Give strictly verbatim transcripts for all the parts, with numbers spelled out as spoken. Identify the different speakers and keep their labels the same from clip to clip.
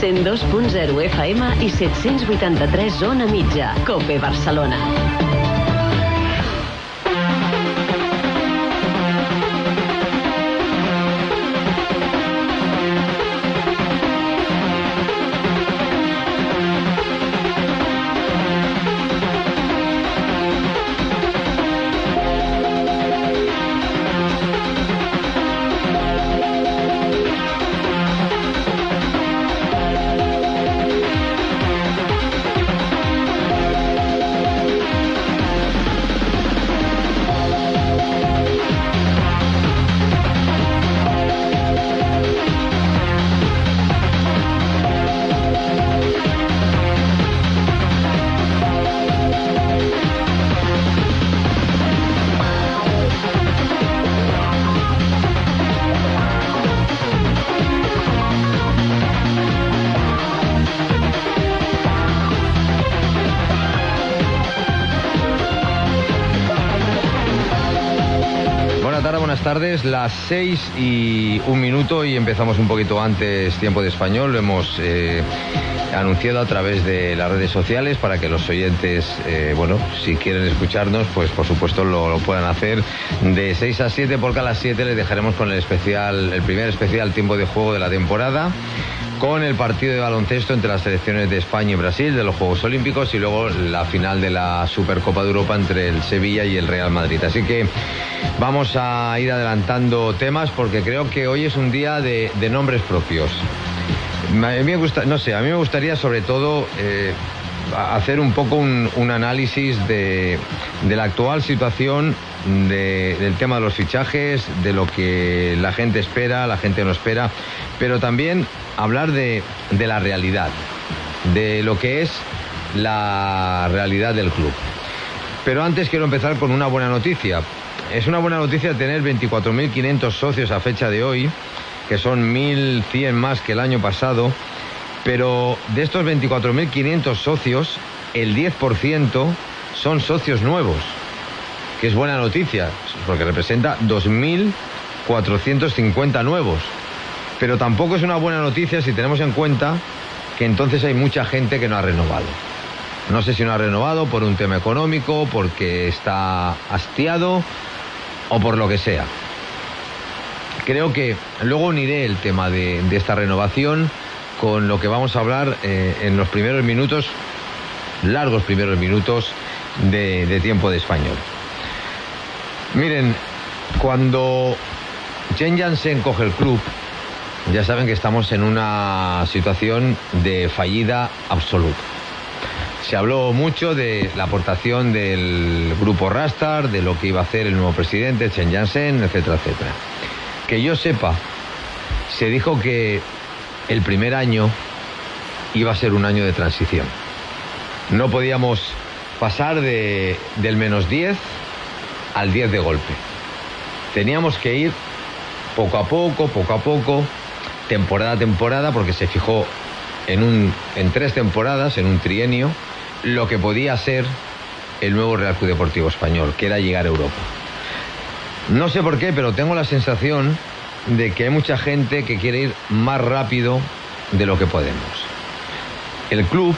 Speaker 1: cent dos punt zero F M i set-cents vuitanta-tres Zona Mitja. COPE Barcelona.
Speaker 2: Tardes, las seis y un minuto y empezamos un poquito antes tiempo de español. Lo hemos eh, anunciado a través de las redes sociales para que los oyentes, eh, bueno, si quieren escucharnos, pues por supuesto lo, lo puedan hacer de seis a siete, porque a las siete les dejaremos con el especial, el primer especial tiempo de juego de la temporada, con el partido de baloncesto entre las selecciones de España y Brasil de los Juegos Olímpicos y luego la final de la Supercopa de Europa entre el Sevilla y el Real Madrid. Así que vamos a ir adelantando temas porque creo que hoy es un día de, de nombres propios. A mí me gusta, no sé, a mí me gustaría sobre todo eh, hacer un poco un, un análisis de, de la actual situación de, del tema de los fichajes, de lo que la gente espera, la gente no espera, pero también hablar de, de la realidad, de lo que es la realidad del club. Pero antes quiero empezar con una buena noticia. Es una buena noticia tener veinticuatro mil quinientos socios a fecha de hoy, que son mil cien más que el año pasado, pero de estos veinticuatro mil quinientos socios, el diez por ciento son socios nuevos, que es buena noticia, porque representa dos mil cuatrocientos cincuenta nuevos. Pero tampoco es una buena noticia si tenemos en cuenta que entonces hay mucha gente que no ha renovado. No sé si no ha renovado por un tema económico, porque está hastiado o por lo que sea. Creo que luego uniré el tema de, de esta renovación con lo que vamos a hablar eh, en los primeros minutos, largos primeros minutos de, de tiempo de español. Miren, cuando Chen Yansen coge el club, ya saben que estamos en una situación de fallida absoluta. Se habló mucho de la aportación del grupo Rastar, de lo que iba a hacer el nuevo presidente, Chen Yansen, etcétera, etcétera. Que yo sepa, se dijo que el primer año iba a ser un año de transición. No podíamos pasar de, del menos diez al diez de golpe. Teníamos que ir poco a poco, poco a poco, temporada a temporada, porque se fijó en, un, en tres temporadas, en un trienio, lo que podía ser el nuevo Real Club Deportivo Español, que era llegar a Europa. No sé por qué, pero tengo la sensación de que hay mucha gente que quiere ir más rápido de lo que podemos. El club,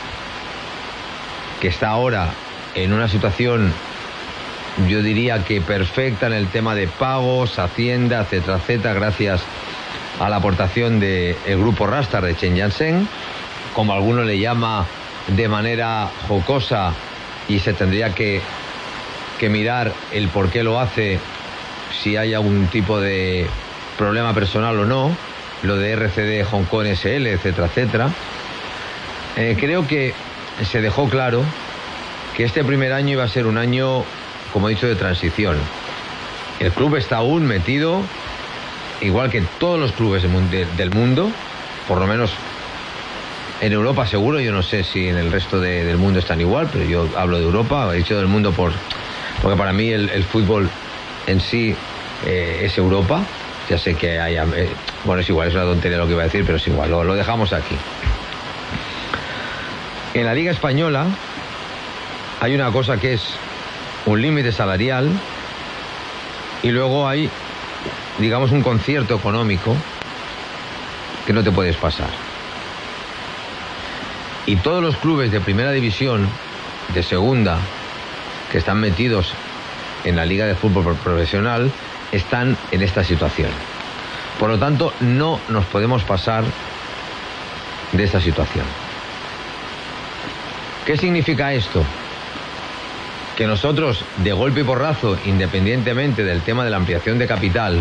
Speaker 2: que está ahora en una situación, yo diría que perfecta en el tema de pagos, Hacienda, etcétera, etcétera, gracias a la aportación del grupo Rastar de Chen Yansen, como alguno le llama de manera jocosa, y se tendría que, que mirar el por qué lo hace, si hay algún tipo de problema personal o no, lo de R C D Hong Kong S L, etcétera, etcétera. Eh, creo que se dejó claro que este primer año iba a ser un año, como he dicho, de transición. El club está aún metido, igual que todos los clubes del mundo, por lo menos en Europa seguro, yo no sé si en el resto de, del mundo están igual, pero yo hablo de Europa, he dicho del mundo por, porque para mí el, el fútbol en sí eh, es Europa. Ya sé que hay, eh, bueno, es igual, es una tontería lo que iba a decir, pero es igual, lo, lo dejamos aquí. En la Liga Española hay una cosa que es un límite salarial y luego hay, digamos, un concierto económico que no te puedes pasar. Y todos los clubes de primera división, de segunda, que están metidos en la Liga de Fútbol Profesional, están en esta situación. Por lo tanto, no nos podemos pasar de esta situación. ¿Qué significa esto? Que nosotros, de golpe y porrazo, independientemente del tema de la ampliación de capital,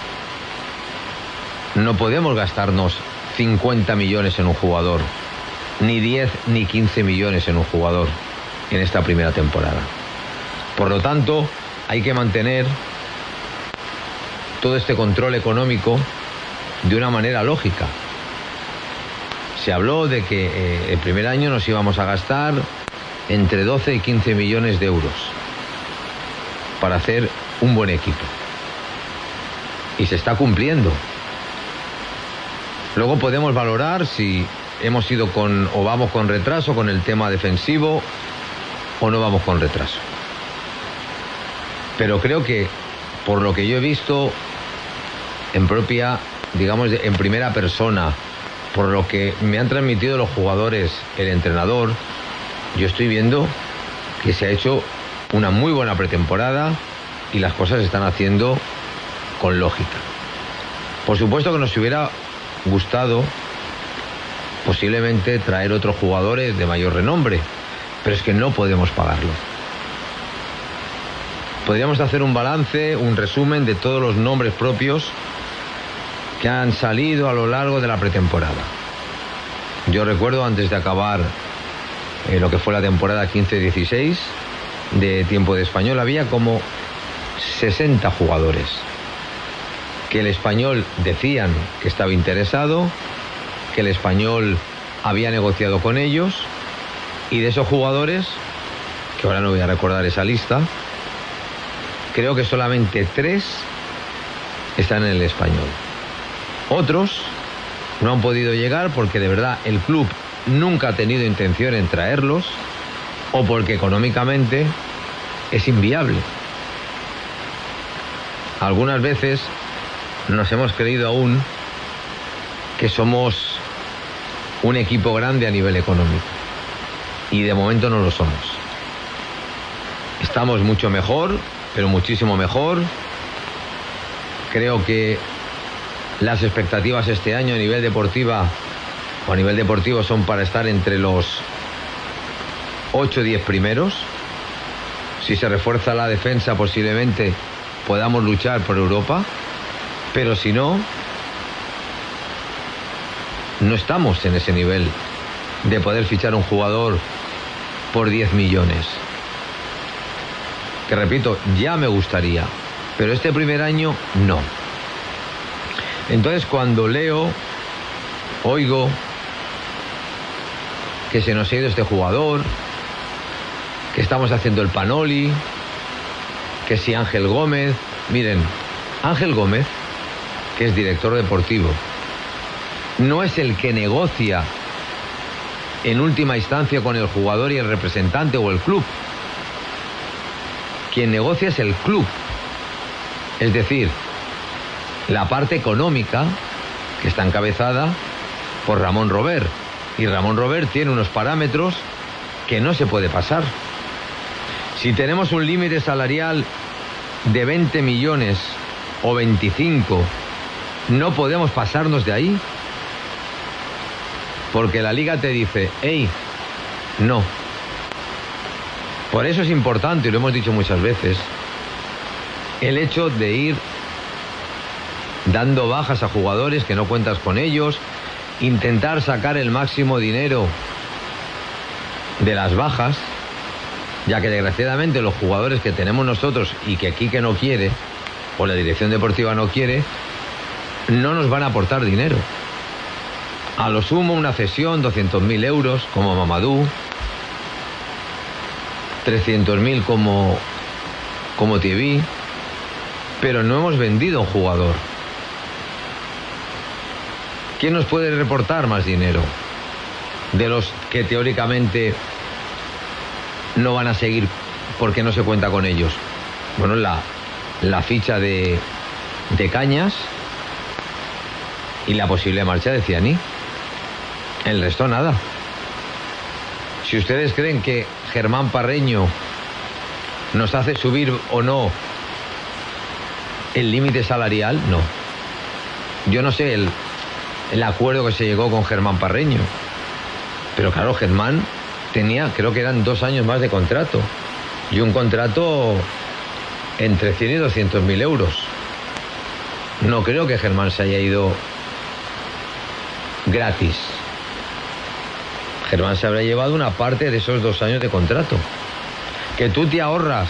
Speaker 2: no podemos gastarnos cincuenta millones en un jugador, ni diez ni quince millones en un jugador en esta primera temporada. Por lo tanto, hay que mantener todo este control económico de una manera lógica. Se habló de que eh, el primer año nos íbamos a gastar entre doce y quince millones de euros para hacer un buen equipo. Y se está cumpliendo. Luego podemos valorar si hemos ido con o vamos con retraso con el tema defensivo o no vamos con retraso. Pero creo que, por lo que yo he visto en propia, digamos, en primera persona, por lo que me han transmitido los jugadores, el entrenador, yo estoy viendo que se ha hecho una muy buena pretemporada y las cosas se están haciendo con lógica. Por supuesto que nos hubiera gustado posiblemente traer otros jugadores de mayor renombre, pero es que no podemos pagarlo. Podríamos hacer un balance, un resumen de todos los nombres propios que han salido a lo largo de la pretemporada. Yo recuerdo, antes de acabar eh, lo que fue la temporada quince dieciséis de Tiempo de Español, había como sesenta jugadores que el Español decían que estaba interesado, que el Español había negociado con ellos, y de esos jugadores, que ahora no voy a recordar esa lista, creo que solamente tres están en el Español. Otros no han podido llegar porque de verdad el club nunca ha tenido intención en traerlos, o porque económicamente es inviable. Algunas veces nos hemos creído aún que somos un equipo grande a nivel económico, y de momento no lo somos. Estamos mucho mejor, pero muchísimo mejor. Creo que las expectativas este año a nivel deportiva o a nivel deportivo son para estar entre los ocho o diez primeros. Si se refuerza la defensa, posiblemente podamos luchar por Europa, pero si no, no estamos en ese nivel de poder fichar un jugador por diez millones. Que repito, ya me gustaría, pero este primer año no. Entonces, cuando leo, oigo que se nos ha ido este jugador, que estamos haciendo el Panoli, que si Ángel Gómez... Miren, Ángel Gómez, que es director deportivo, no es el que negocia en última instancia con el jugador y el representante o el club. Quien negocia es el club. Es decir, la parte económica, que está encabezada por Ramón Robert. Y Ramón Robert tiene unos parámetros que no se puede pasar. Si tenemos un límite salarial de veinte millones o veinticinco, no podemos pasarnos de ahí. Porque la liga te dice, hey, no. Por eso es importante, y lo hemos dicho muchas veces, el hecho de ir dando bajas a jugadores que no cuentas con ellos, intentar sacar el máximo dinero de las bajas, ya que desgraciadamente los jugadores que tenemos nosotros y que Quique no quiere, o la dirección deportiva no quiere, no nos van a aportar dinero. A lo sumo una cesión, doscientos mil euros, como Mamadou, trescientos mil como, como T V, pero no hemos vendido un jugador. ¿Quién nos puede reportar más dinero de los que teóricamente no van a seguir porque no se cuenta con ellos? Bueno, la, la ficha de, de Cañas y la posible marcha de Ciani. El resto nada. si ustedes creen que Germán Parreño nos hace subir o no el límite salarial, no. Yo no sé el, el acuerdo que se llegó con Germán Parreño, pero claro, Germán tenía, creo que eran dos años más de contrato, y un contrato entre cien y doscientos mil euros. No creo que Germán se haya ido gratis. Germán se habrá llevado una parte de esos dos años de contrato. Que tú te ahorras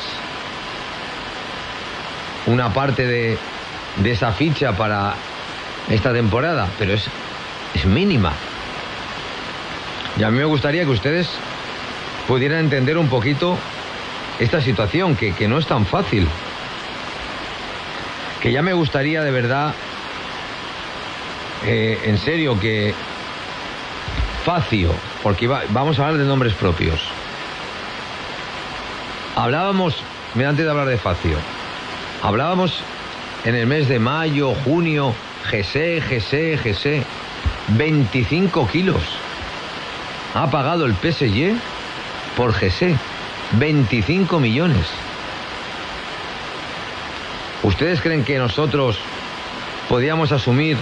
Speaker 2: una parte de, de esa ficha para esta temporada, pero es, es mínima. Y a mí me gustaría que ustedes pudieran entender un poquito esta situación, que, que no es tan fácil. Que ya me gustaría de verdad, eh, en serio, que Facio, porque iba, vamos a hablar de nombres propios. Hablábamos, mira, antes de hablar de Facio, hablábamos en el mes de mayo, junio, Gese, Gese, Gese, veinticinco kilos. Ha pagado el P S G por Gese, veinticinco millones. ¿Ustedes creen que nosotros podíamos asumir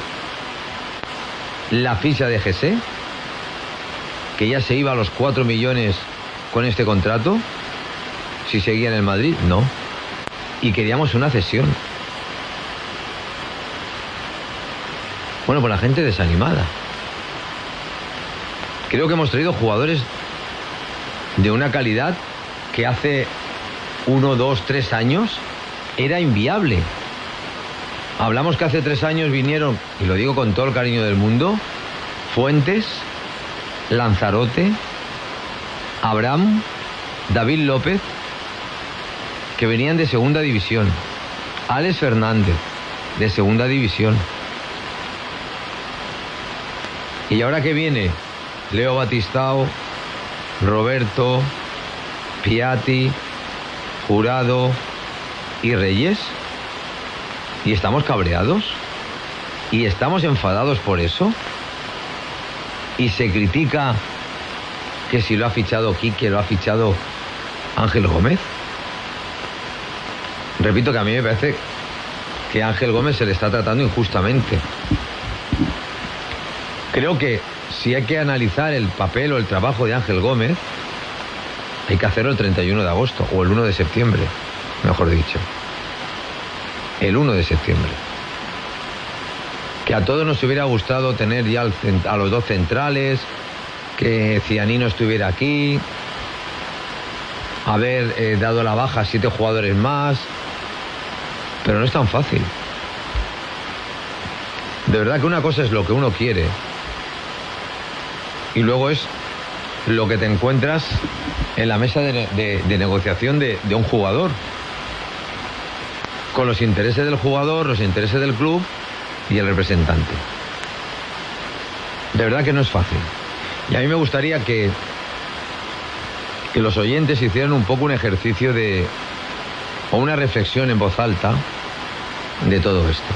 Speaker 2: la ficha de Gese, que ya se iba a los cuatro millones con este contrato, si seguía en el Madrid? No. Y queríamos una cesión. Bueno, pues la gente desanimada. Creo que hemos traído jugadores de una calidad que hace uno, dos, tres años era inviable. Hablamos que hace tres años vinieron, y lo digo con todo el cariño del mundo, Fuentes, Lanzarote, Abraham, David López, que venían de segunda división, Alex Fernández, de segunda división. Y ahora que viene Leo Batistao, Roberto, Piatti, Jurado y Reyes, y estamos cabreados y estamos enfadados por eso, y se critica que si lo ha fichado Quique, lo ha fichado Ángel Gómez. Repito que a mí me parece que a Ángel Gómez se le está tratando injustamente. Creo que si hay que analizar el papel o el trabajo de Ángel Gómez, hay que hacerlo el treinta y uno de agosto o el uno de septiembre, mejor dicho. El uno de septiembre. Que a todos nos hubiera gustado tener ya a los dos centrales, que Cianino estuviera aquí, haber eh, dado la baja a siete jugadores más, pero no es tan fácil. De verdad que una cosa es lo que uno quiere y luego es lo que te encuentras en la mesa de, de, de negociación de, de un jugador, con los intereses del jugador, los intereses del club y el representante. De verdad que no es fácil. Y a mí me gustaría que, que los oyentes hicieran un poco un ejercicio de, o una reflexión en voz alta de todo esto.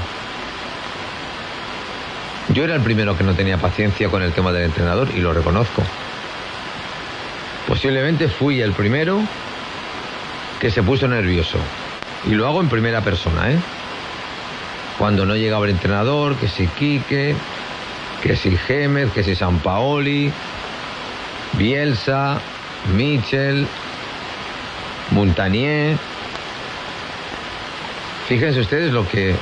Speaker 2: Yo era el primero que no tenía paciencia con el tema del entrenador y lo reconozco. Posiblemente fui el primero que se puso nervioso. Y lo hago en primera persona, ¿eh? Cuando no llegaba el entrenador, que si Quique, que si Gémez, que si Sampaoli, Bielsa, Michel, Montanier. Fíjense ustedes lo que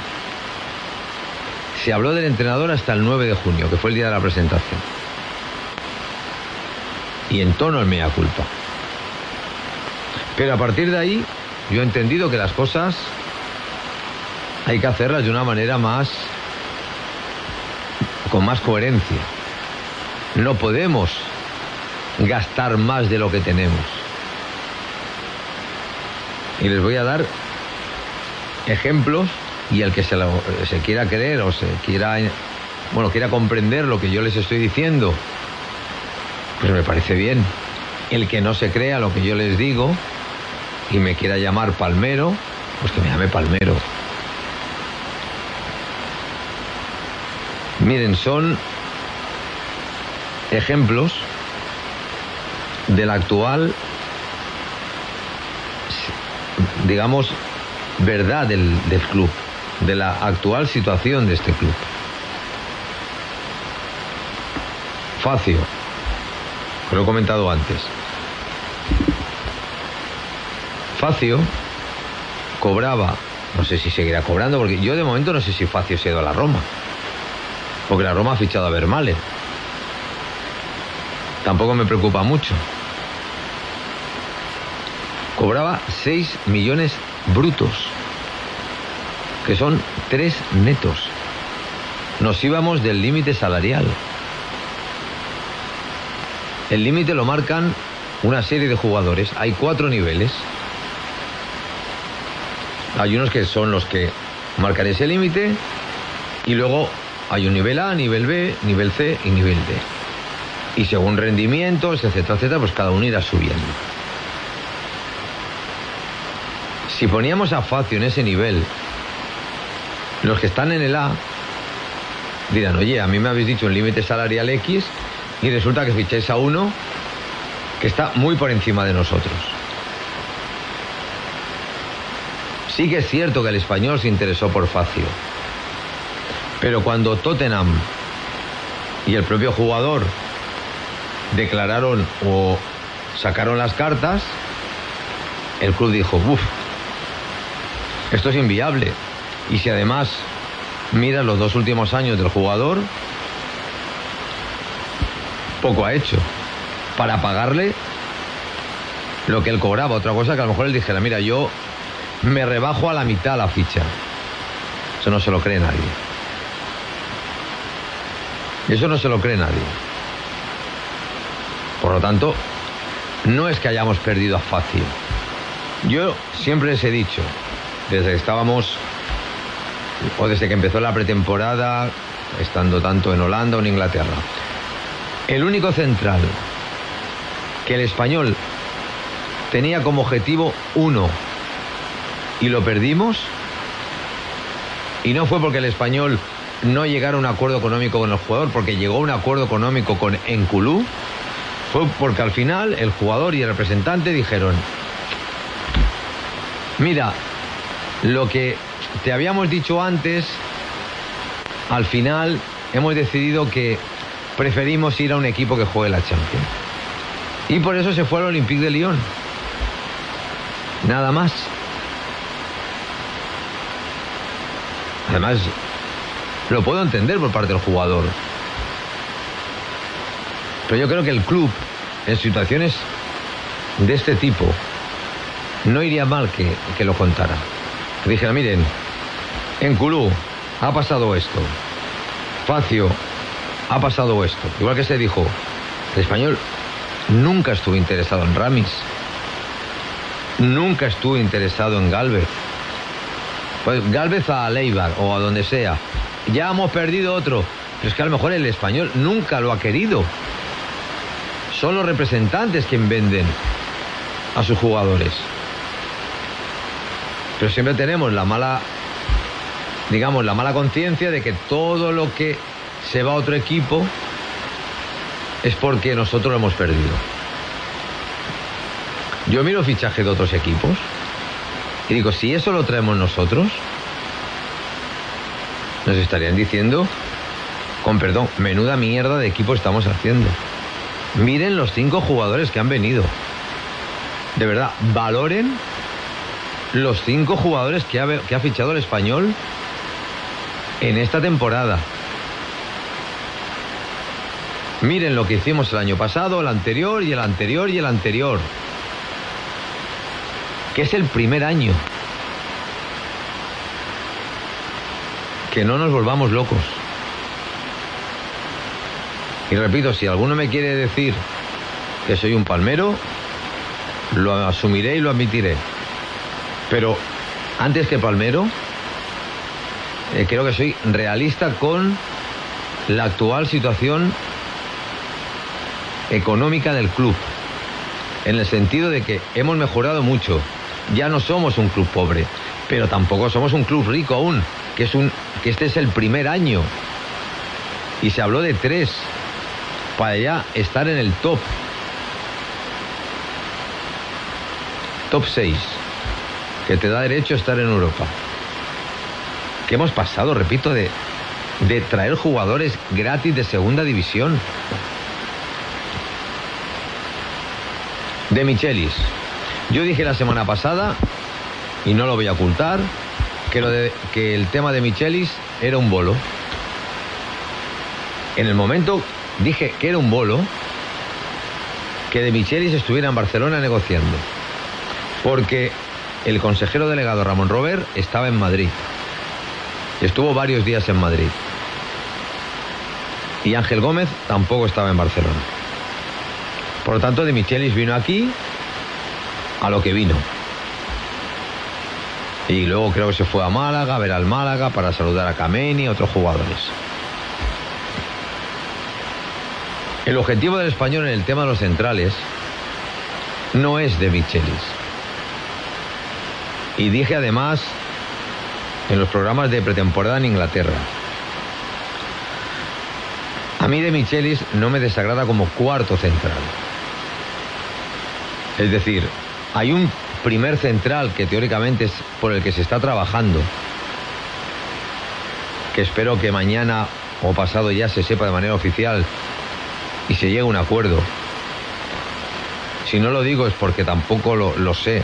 Speaker 2: se habló del entrenador hasta el nueve de junio, que fue el día de la presentación. Y en tono el mea culpa. Pero a partir de ahí, yo he entendido que las cosas hay que hacerlas de una manera más, con más coherencia. No podemos gastar más de lo que tenemos. Y les voy a dar ejemplos, y el que se, lo, se quiera creer o se quiera, bueno, quiera comprender lo que yo les estoy diciendo, pues me parece bien. El que no se crea lo que yo les digo y me quiera llamar palmero, pues que me llame palmero. Miren, son ejemplos de la actual, digamos, verdad del, del club, de la actual situación de este club. Facio, lo he comentado antes. Facio cobraba, no sé si seguirá cobrando, porque yo de momento no sé si Facio se ha ido a la Roma, porque la Roma ha fichado a Vermaelen. Tampoco me preocupa mucho. Cobraba seis millones brutos, que son tres netos. Nos íbamos del límite salarial. El límite lo marcan una serie de jugadores. Hay cuatro niveles. Hay unos que son los que marcan ese límite, y luego hay un nivel A, nivel B, nivel C y nivel D. Y según rendimientos, etcétera, etcétera, pues cada uno irá subiendo. Si poníamos a Facio en ese nivel, los que están en el A dirán, oye, a mí me habéis dicho un límite salarial X y resulta que ficháis a uno que está muy por encima de nosotros. Sí que es cierto que el Español se interesó por Facio, pero cuando Tottenham y el propio jugador declararon o sacaron las cartas, el club dijo, uff, esto es inviable. Y si además miras los dos últimos años del jugador, poco ha hecho para pagarle lo que él cobraba. Otra cosa que a lo mejor él dijera, mira, yo me rebajo a la mitad la ficha. Eso no se lo cree nadie. Eso no se lo cree nadie. Por lo tanto, no es que hayamos perdido a Facio. Yo siempre les he dicho, desde que estábamos, o desde que empezó la pretemporada, estando tanto en Holanda o en Inglaterra, el único central que el Español tenía como objetivo uno y lo perdimos, y no fue porque el Español no llegara a un acuerdo económico con el jugador, porque llegó a un acuerdo económico con Nkulú, fue porque al final el jugador y el representante dijeron, mira, lo que te habíamos dicho antes, al final hemos decidido que preferimos ir a un equipo que juegue la Champions. Y por eso se fue al Olympique de Lyon. Nada más. Además, lo puedo entender por parte del jugador. Pero yo creo que el club, en situaciones de este tipo, no iría mal que, que lo contara. Que dijera, miren, Nkulú, ha pasado esto. Facio, ha pasado esto. Igual que se dijo, el Español nunca estuvo interesado en Ramis. Nunca estuvo interesado en Gálvez. Pues Gálvez a Leibar o a donde sea. Ya hemos perdido otro. Pero es que a lo mejor el Español nunca lo ha querido. Son los representantes quienes venden a sus jugadores. Pero siempre tenemos la mala, digamos, la mala conciencia de que todo lo que se va a otro equipo es porque nosotros lo hemos perdido. Yo miro fichaje de otros equipos y digo, si eso lo traemos nosotros, nos estarían diciendo, con perdón, menuda mierda de equipo estamos haciendo. Miren los cinco jugadores que han venido. De verdad, valoren los cinco jugadores que ha, que ha fichado el Español en esta temporada. Miren lo que hicimos el año pasado, el anterior y el anterior y el anterior. Que es el primer año. Que no nos volvamos locos. Y repito, si alguno me quiere decir que soy un palmero, lo asumiré y lo admitiré. Pero antes que palmero, eh, creo que soy realista con la actual situación económica del club, en el sentido de que hemos mejorado mucho. Ya no somos un club pobre, pero tampoco somos un club rico aún, que es un que este es el primer año y se habló de tres para ya estar en el top. top seis, que te da derecho a estar en Europa. ¿Qué hemos pasado, repito, de, de traer jugadores gratis de segunda división? De Michelis. Yo dije la semana pasada, y no lo voy a ocultar, que, lo de, que el tema de Michelis era un bolo. En el momento dije que era un bolo que de Michelis estuviera en Barcelona negociando, porque el consejero delegado Ramón Robert estaba en Madrid, estuvo varios días en Madrid, y Ángel Gómez tampoco estaba en Barcelona. Por lo tanto, de Michelis vino aquí a lo que vino, y luego creo que se fue a Málaga a ver al Málaga para saludar a Kameni y a otros jugadores. El objetivo del Español en el tema de los centrales no es de Michelis. Y dije además en los programas de pretemporada en Inglaterra, a mí de Michelis no me desagrada como cuarto central. Es decir, hay un primer central que teóricamente es por el que se está trabajando, que espero que mañana o pasado ya se sepa de manera oficial y se llegue a un acuerdo. Si no lo digo es porque tampoco lo, lo sé.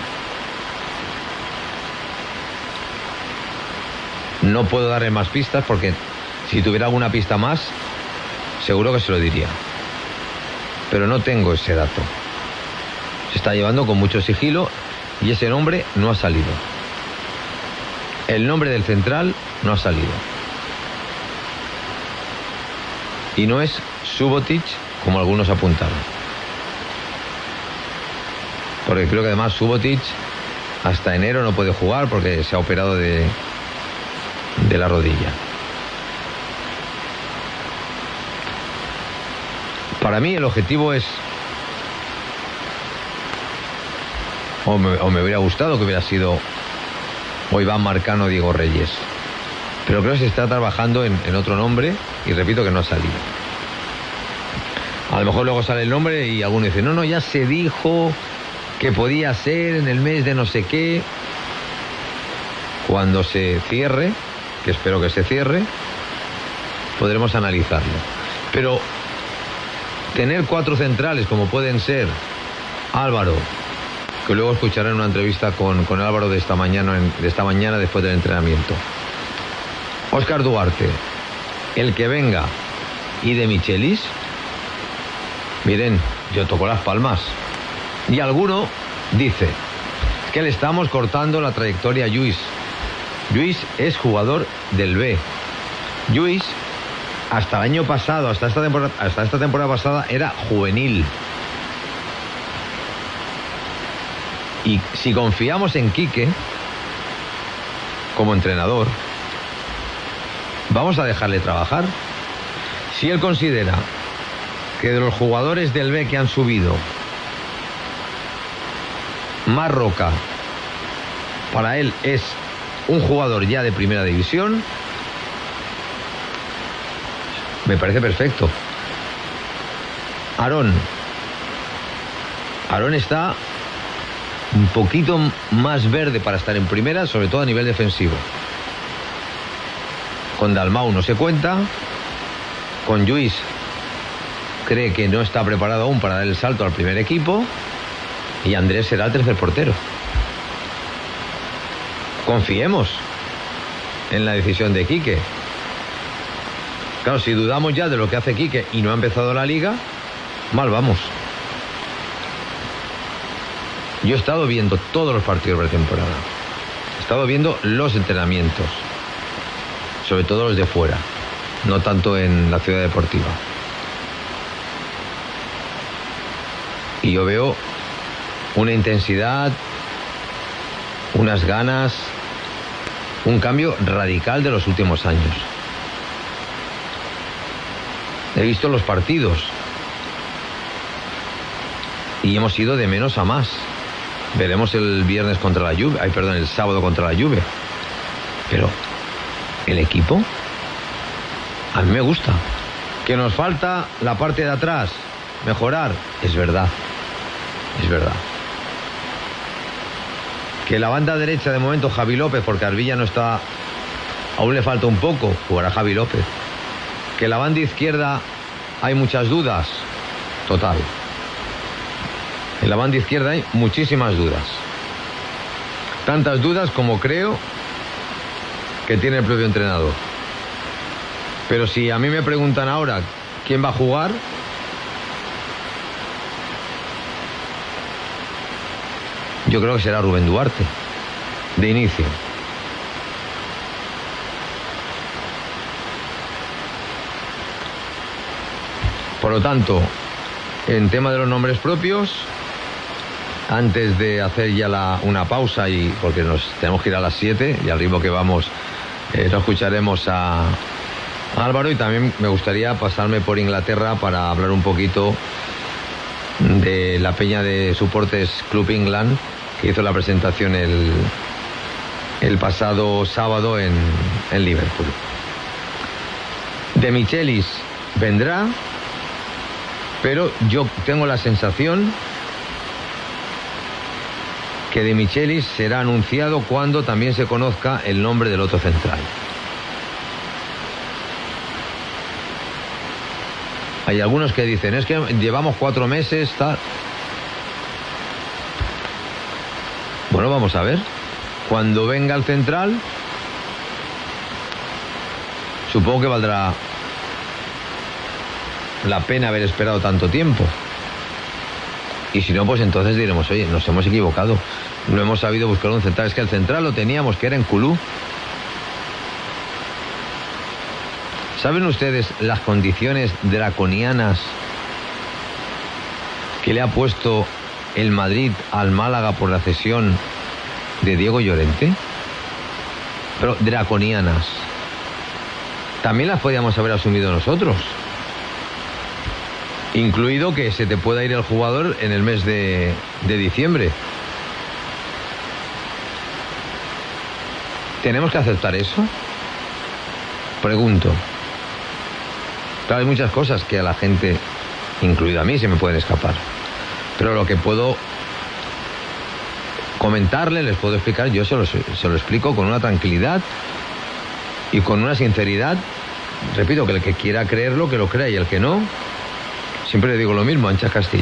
Speaker 2: No puedo darle más pistas porque si tuviera alguna pista más, seguro que se lo diría. Pero no tengo ese dato. Se está llevando con mucho sigilo y ese nombre no ha salido. El nombre del central no ha salido. Y no es Subotic, como algunos apuntaron. Porque creo que además Subotic hasta enero no puede jugar porque se ha operado de, de la rodilla. Para mí el objetivo es, o me, o me hubiera gustado que hubiera sido o Iván Marcano o Diego Reyes, pero creo que se está trabajando en, en otro nombre y repito que no ha salido. A lo mejor luego sale el nombre y alguno dice, no, no, ya se dijo que podía ser en el mes de no sé qué. Cuando se cierre, que espero que se cierre, podremos analizarlo. Pero tener cuatro centrales como pueden ser Álvaro, que luego escucharé en una entrevista con, con Álvaro de esta mañana, de esta mañana después del entrenamiento, Óscar Duarte, el que venga, y de Michelis, miren, yo toco las palmas. Y alguno dice que le estamos cortando la trayectoria a Lluís. Lluís es jugador del B. Lluís, hasta el año pasado, hasta esta temporada, hasta esta temporada pasada, era juvenil. Y si confiamos en Quique como entrenador, vamos a dejarle trabajar. Si él considera que de los jugadores del B que han subido, Marroca para él es un jugador ya de primera división, me parece perfecto. Aarón Aarón está un poquito más verde para estar en primera, sobre todo a nivel defensivo. Con Dalmau no se cuenta. Con Lluís cree que no está preparado aún para dar el salto al primer equipo. Y Andrés será el tercer portero. Confiemos en la decisión de Quique. Claro, si dudamos ya de lo que hace Quique y no ha empezado la liga, mal vamos. Yo he estado viendo todos los partidos de pretemporada. He estado viendo los entrenamientos, sobre todo los de fuera, no tanto en la ciudad deportiva. Y yo veo una intensidad, unas ganas, un cambio radical de los últimos años. He visto los partidos y hemos ido de menos a más. Veremos el viernes contra la Juve, ay, perdón, el sábado contra la Juve. Pero el equipo a mí me gusta. Que nos falta la parte de atrás, mejorar, es verdad, es verdad. Que la banda derecha de momento Javi López, porque Arbilla no está, aún le falta un poco, jugará Javi López. Que la banda izquierda hay muchas dudas, total. En la banda izquierda hay muchísimas dudas. Tantas dudas como creo que tiene el propio entrenador. Pero si a mí me preguntan ahora quién va a jugar, yo creo que será Rubén Duarte, de inicio. Por lo tanto, en tema de los nombres propios, antes de hacer ya la, una pausa, y porque nos tenemos que ir a las siete y al ritmo que vamos, eh, no escucharemos a, a Álvaro, y también me gustaría pasarme por Inglaterra para hablar un poquito de la peña de Supporters Club England, que hizo la presentación el, el pasado sábado en, en Liverpool. De Michelis vendrá, pero yo tengo la sensación que De Michelis será anunciado cuando también se conozca el nombre del otro central. Hay algunos que dicen, es que llevamos cuatro meses, tal. Bueno, vamos a ver. Cuando venga el central, supongo que valdrá la pena haber esperado tanto tiempo. Y si no, pues entonces diremos, oye, nos hemos equivocado. No hemos sabido buscar un central. Es que el central lo teníamos, que era en Kulú. ¿Saben ustedes las condiciones draconianas que le ha puesto el Madrid al Málaga por la cesión de Diego Llorente? Pero draconianas. También las podíamos haber asumido nosotros. Incluido que se te pueda ir el jugador en el mes de, de diciembre. ¿Tenemos que aceptar eso? Pregunto. Claro, hay muchas cosas que a la gente, incluido a mí, se me pueden escapar. Pero lo que puedo comentarle, les puedo explicar, yo se lo, se lo explico con una tranquilidad y con una sinceridad. Repito, que el que quiera creerlo, que lo crea, y el que no, siempre le digo lo mismo, ancha Castilla.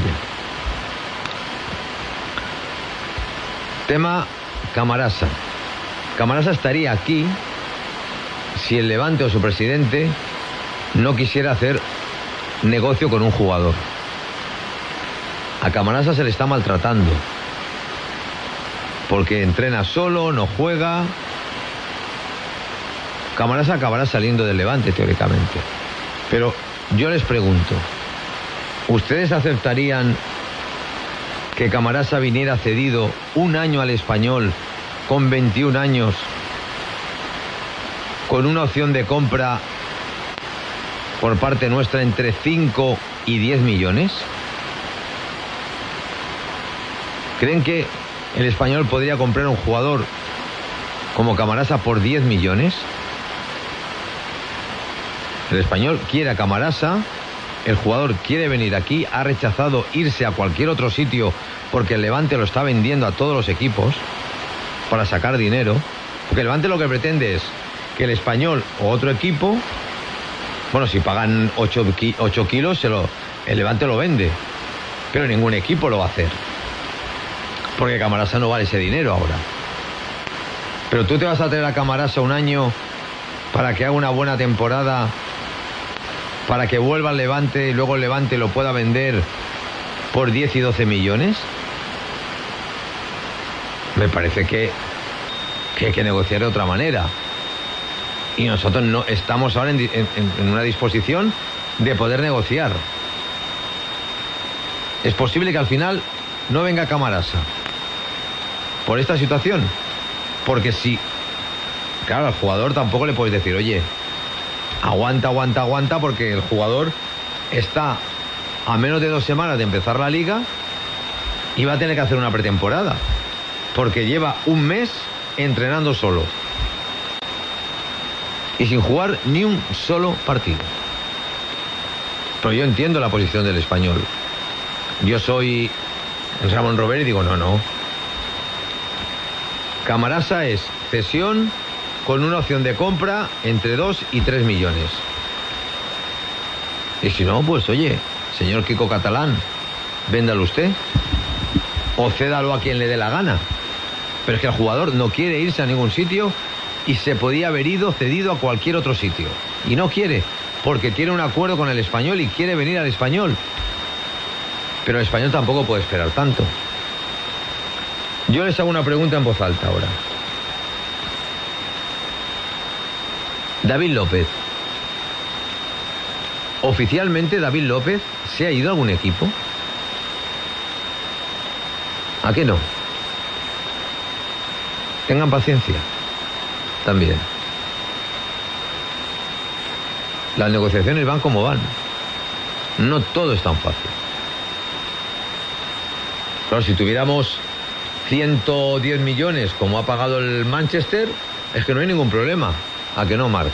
Speaker 2: Tema Camarasa. Camarasa estaría aquí si el Levante o su presidente no quisiera hacer negocio con un jugador. A Camarasa se le está maltratando porque entrena solo, no juega. Camarasa acabará saliendo del Levante teóricamente, pero yo les pregunto, ¿ustedes aceptarían que Camarasa viniera cedido un año al Español con veintiún años, con una opción de compra por parte nuestra entre cinco y diez millones? ¿Creen que el Español podría comprar un jugador como Camarasa por diez millones? El Español quiere a Camarasa, el jugador quiere venir aquí, ha rechazado irse a cualquier otro sitio porque el Levante lo está vendiendo a todos los equipos para sacar dinero, porque el Levante lo que pretende es que el Español o otro equipo, bueno, si pagan ocho kilos, se lo, el Levante lo vende, pero ningún equipo lo va a hacer, porque Camarasa no vale ese dinero ahora. Pero tú te vas a traer a Camarasa un año para que haga una buena temporada, para que vuelva al Levante y luego el Levante lo pueda vender por diez y doce millones. Me parece que, que hay que negociar de otra manera. Y nosotros no estamos ahora en, en, en una disposición de poder negociar. Es posible que al final no venga Camarasa por esta situación, porque si, claro, al jugador tampoco le puedes decir, oye, aguanta, aguanta, aguanta, porque el jugador está a menos de dos semanas de empezar la liga y va a tener que hacer una pretemporada, porque lleva un mes entrenando solo y sin jugar ni un solo partido. Pero yo entiendo la posición del Español. Yo soy Ramón Robert y digo, no, no. Camarasa es cesión con una opción de compra entre dos y tres millones. Y si no, pues oye, señor Kiko Catalán, véndalo usted o cédalo a quien le dé la gana. Pero es que el jugador no quiere irse a ningún sitio y se podía haber ido cedido a cualquier otro sitio. Y no quiere, porque tiene un acuerdo con el Español y quiere venir al Español. Pero el Español tampoco puede esperar tanto. Yo les hago una pregunta en voz alta ahora. David López. ¿Oficialmente David López se ha ido a algún equipo? ¿A qué no? Tengan paciencia. También. Las negociaciones van como van. No todo es tan fácil. Claro, si tuviéramos ciento diez millones como ha pagado el Manchester, es que no hay ningún problema. ¿A que no, Marc?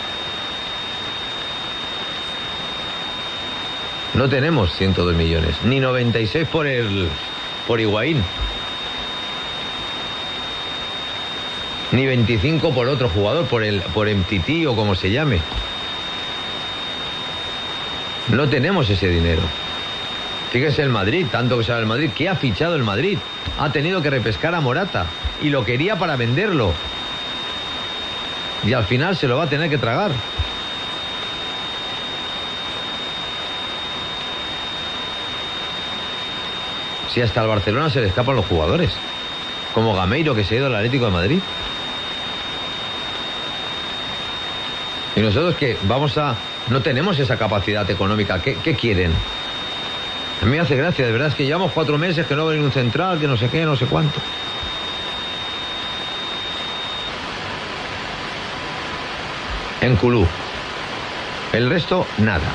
Speaker 2: No tenemos ciento dos millones, ni noventa y seis por el por Higuaín, ni veinticinco por otro jugador, por el por M T T o como se llame. No tenemos ese dinero. Fíjese el Madrid, tanto que sabe el Madrid. ¿Qué ha fichado el Madrid? Ha tenido que repescar a Morata y lo quería para venderlo. Y al final se lo va a tener que tragar. Si hasta el Barcelona se le escapan los jugadores, como Gameiro, que se ha ido al Atlético de Madrid. Y nosotros que vamos a... no tenemos esa capacidad económica. ¿Qué, qué quieren? A mí me hace gracia, de verdad, es que llevamos cuatro meses que no ven un central, que no sé qué, no sé cuánto. En Culú. El resto, nada.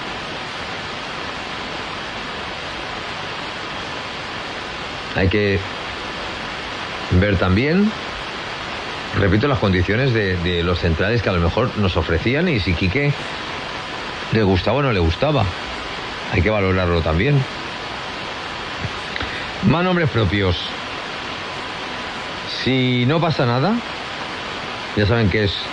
Speaker 2: Hay que ver también, repito, las condiciones de, de los centrales que a lo mejor nos ofrecían y si Quique le gustaba o no le gustaba. Hay que valorarlo también. Más nombres propios. Si no pasa nada, ya saben que es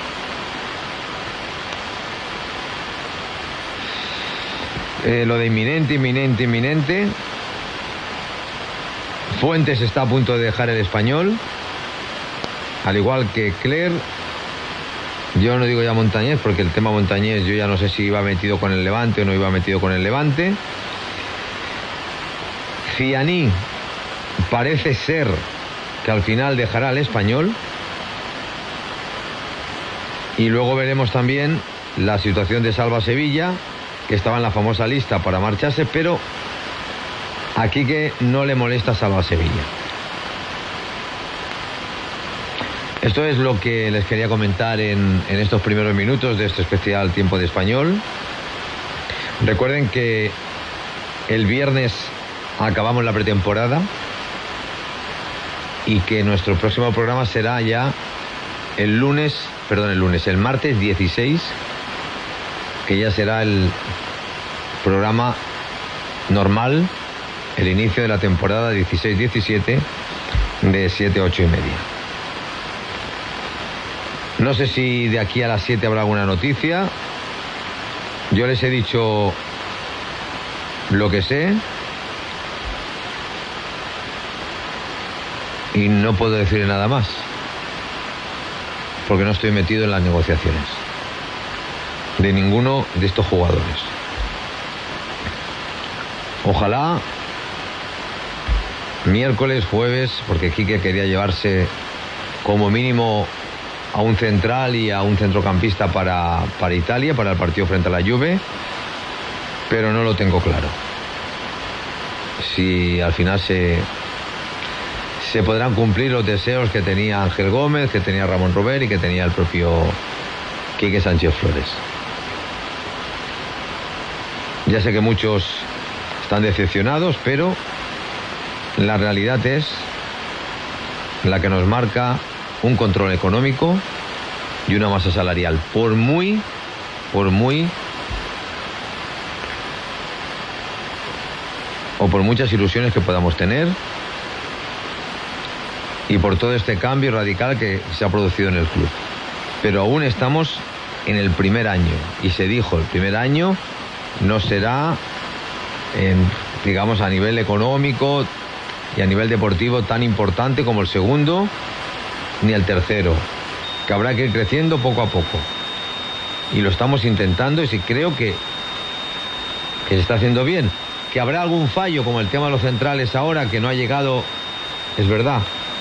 Speaker 2: eh, lo de inminente, inminente, inminente. Fuentes está a punto de dejar el Español, al igual que Cler. Yo no digo ya Montañés, porque el tema Montañés yo ya no sé si iba metido con el Levante o no iba metido con el Levante. Zianí parece ser que al final dejará el Español. Y luego veremos también la situación de Salva Sevilla, que estaba en la famosa lista para marcharse, pero a Quique no le molesta Salva Sevilla. Esto es lo que les quería comentar en, en estos primeros minutos de este especial Tiempo de Español. Recuerden que el viernes acabamos la pretemporada y que nuestro próximo programa será ya el lunes, perdón, el lunes, el martes dieciséis, que ya será el programa normal, el inicio de la temporada dieciséis diecisiete de siete a ocho y media. No sé si de aquí a las siete habrá alguna noticia. Yo les he dicho lo que sé y no puedo decir nada más porque no estoy metido en las negociaciones de ninguno de estos jugadores. Ojalá miércoles, jueves, porque Quique quería llevarse como mínimo a un central y a un centrocampista para, para Italia, para el partido frente a la Juve, pero no lo tengo claro. Si al final se, se podrán cumplir los deseos que tenía Ángel Gómez, que tenía Ramón Robert y que tenía el propio Quique Sánchez Flores. Ya sé que muchos están decepcionados, pero la realidad es la que nos marca un control económico y una masa salarial. Por muy, por muy, o por muchas ilusiones que podamos tener, y por todo este cambio radical que se ha producido en el club. Pero aún estamos en el primer año, y se dijo, el primer año no será, en, digamos, a nivel económico y a nivel deportivo tan importante como el segundo ni el tercero, que habrá que ir creciendo poco a poco. Y lo estamos intentando, y sí creo que, que se está haciendo bien. Que habrá algún fallo, como el tema de los centrales ahora, que no ha llegado, es verdad.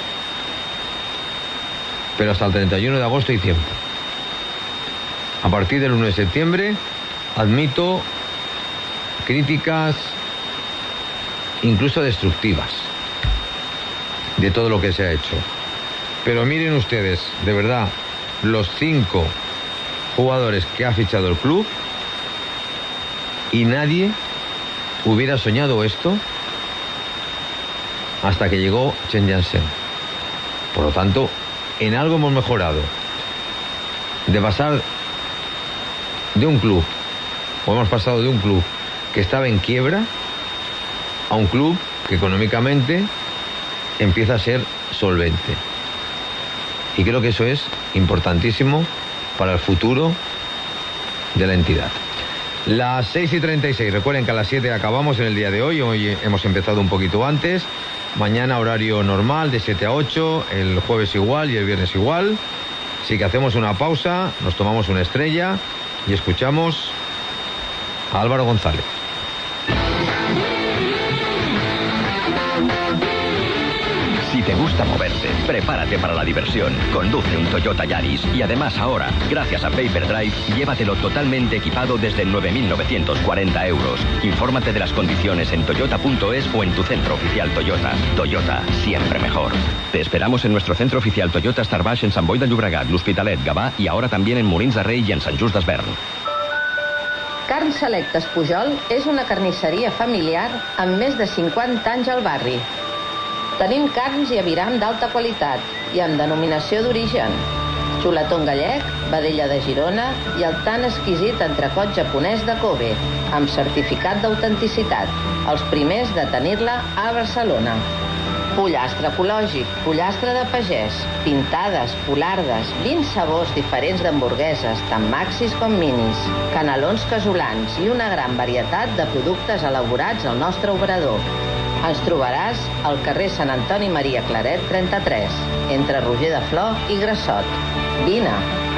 Speaker 2: Pero hasta el treinta y uno de agosto hay tiempo. A partir del uno de septiembre admito críticas incluso destructivas de todo lo que se ha hecho. Pero miren ustedes, de verdad, los cinco jugadores que ha fichado el club, y nadie hubiera soñado esto hasta que llegó Chen Jiansheng. Por lo tanto, en algo hemos mejorado. De pasar de un club, o hemos pasado de un club que estaba en quiebra a un club que económicamente empieza a ser solvente. Y creo que eso es importantísimo para el futuro de la entidad. Las seis y treinta y seis, recuerden que a las siete acabamos en el día de hoy. Hoy hemos empezado un poquito antes. Mañana horario normal de siete a ocho, el jueves igual y el viernes igual. Así que hacemos una pausa, nos tomamos una estrella y escuchamos a Álvaro González.
Speaker 3: Si te gusta moverte, prepárate para la diversión. Conduce un Toyota Yaris y además ahora, gracias a Paper Drive, llévatelo totalmente equipado desde nueve mil novecientos cuarenta euros. Infórmate de las condiciones en toyota punto es o en tu centro oficial Toyota. Toyota, siempre mejor. Te esperamos en nuestro centro oficial Toyota Starbaix en Sant Boi de Llobregat, l'Hospitalet, Gavà y ahora también en Molins de Rei y en Sant Just Desvern.
Speaker 1: Carns Selectes Pujol és una carnisseria familiar amb més de cinquanta anys al barri. Tenim carns i aviram d'alta qualitat i amb denominació d'origen. Xuletón gallec, vedella de Girona i el tan exquisit entrecot japonès de Kobe, amb certificat d'autenticitat, els primers de tenir-la a Barcelona. Pollastre ecològic, pollastre de pagès, pintades, polardes, vint sabors diferents d'hamburgueses, tant maxis com minis, canelons casolans i una gran varietat de productes elaborats al nostre obrador. Ens trobaràs al carrer Sant Antoni Maria Claret trenta-tres, entre Roger de Flor i Grassot. Vine!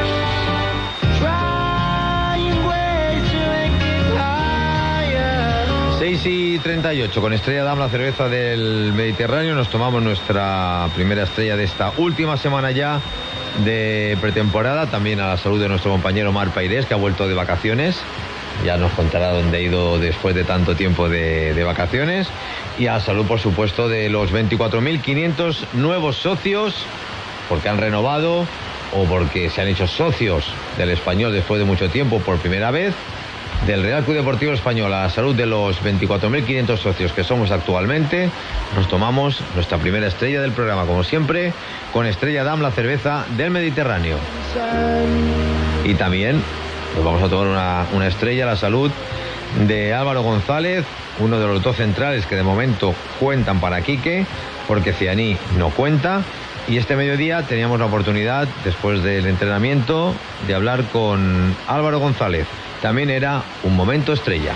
Speaker 2: seis y treinta y ocho, con Estrella Damm, la cerveza del Mediterráneo, nos tomamos nuestra primera estrella de esta última semana ya de pretemporada. También a la salud de nuestro compañero Marc Pairés, que ha vuelto de vacaciones. Ya nos contará dónde ha ido después de tanto tiempo de, de vacaciones. Y a la salud, por supuesto, de los veinticuatro mil quinientos nuevos socios, porque han renovado o porque se han hecho socios del Español después de mucho tiempo por primera vez. Del Real Club Deportivo Español, a la salud de los veinticuatro mil quinientos socios que somos actualmente, nos tomamos nuestra primera estrella del programa, como siempre, con Estrella Damm, la cerveza del Mediterráneo. Y también nos vamos a tomar una, una estrella a la salud de Álvaro González, uno de los dos centrales que de momento cuentan para Quique, porque Cianí no cuenta. Y este mediodía teníamos la oportunidad, después del entrenamiento, de hablar con Álvaro González. También era un momento estrella.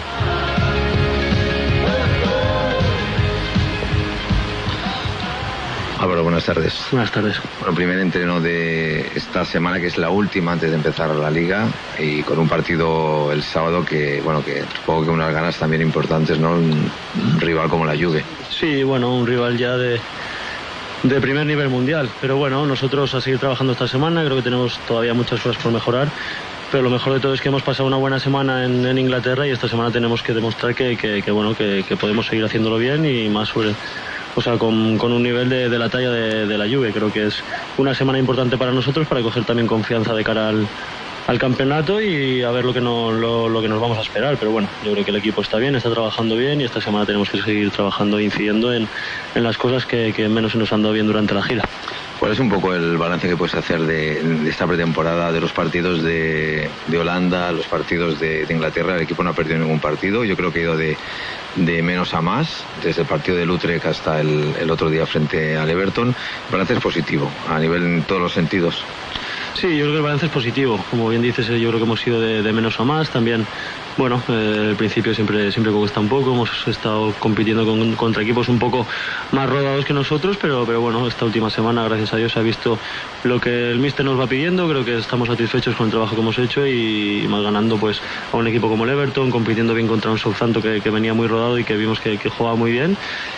Speaker 2: Álvaro, buenas tardes.
Speaker 4: Buenas tardes.
Speaker 2: Bueno, primer entreno de esta semana, que es la última antes de empezar la Liga, y con un partido el sábado que, bueno, que supongo que unas ganas también importantes, ¿no? Un, un rival como la Juve.
Speaker 4: Sí, bueno, un rival ya de, de primer nivel mundial. Pero bueno, nosotros a seguir trabajando esta semana, creo que tenemos todavía muchas cosas por mejorar. Pero lo mejor de todo es que hemos pasado una buena semana en, en Inglaterra, y esta semana tenemos que demostrar que, que, que bueno, que, que podemos seguir haciéndolo bien y más sobre, o sea, con, con un nivel de, de la talla de, de la Juve. Creo que es una semana importante para nosotros para coger también confianza de cara al, al campeonato y a ver lo que, no, lo, lo que nos vamos a esperar. Pero bueno, yo creo que el equipo está bien, está trabajando bien, y esta semana tenemos que seguir trabajando e incidiendo en, en las cosas que, que menos se nos han dado bien durante la gira.
Speaker 2: ¿Cuál es un poco el balance que puedes hacer de, de esta pretemporada, de los partidos de, de Holanda, los partidos de, de Inglaterra? El equipo no ha perdido ningún partido, yo creo que ha ido de, de menos a más, desde el partido del Utrecht hasta el, el otro día frente al Everton. El balance es positivo, a nivel en todos los sentidos.
Speaker 4: Sí, yo creo que el balance es positivo. Como bien dices, yo creo que hemos ido de, de menos a más. También, bueno, eh, al principio siempre siempre cuesta un poco. Hemos estado compitiendo con, contra equipos un poco más rodados que nosotros, pero, pero bueno, esta última semana, gracias a Dios, se ha visto lo que el míster nos va pidiendo. Creo que estamos satisfechos con el trabajo que hemos hecho y, y más ganando pues a un equipo como el Everton, compitiendo bien contra un Southampton que, que venía muy rodado y que vimos que, que jugaba muy bien.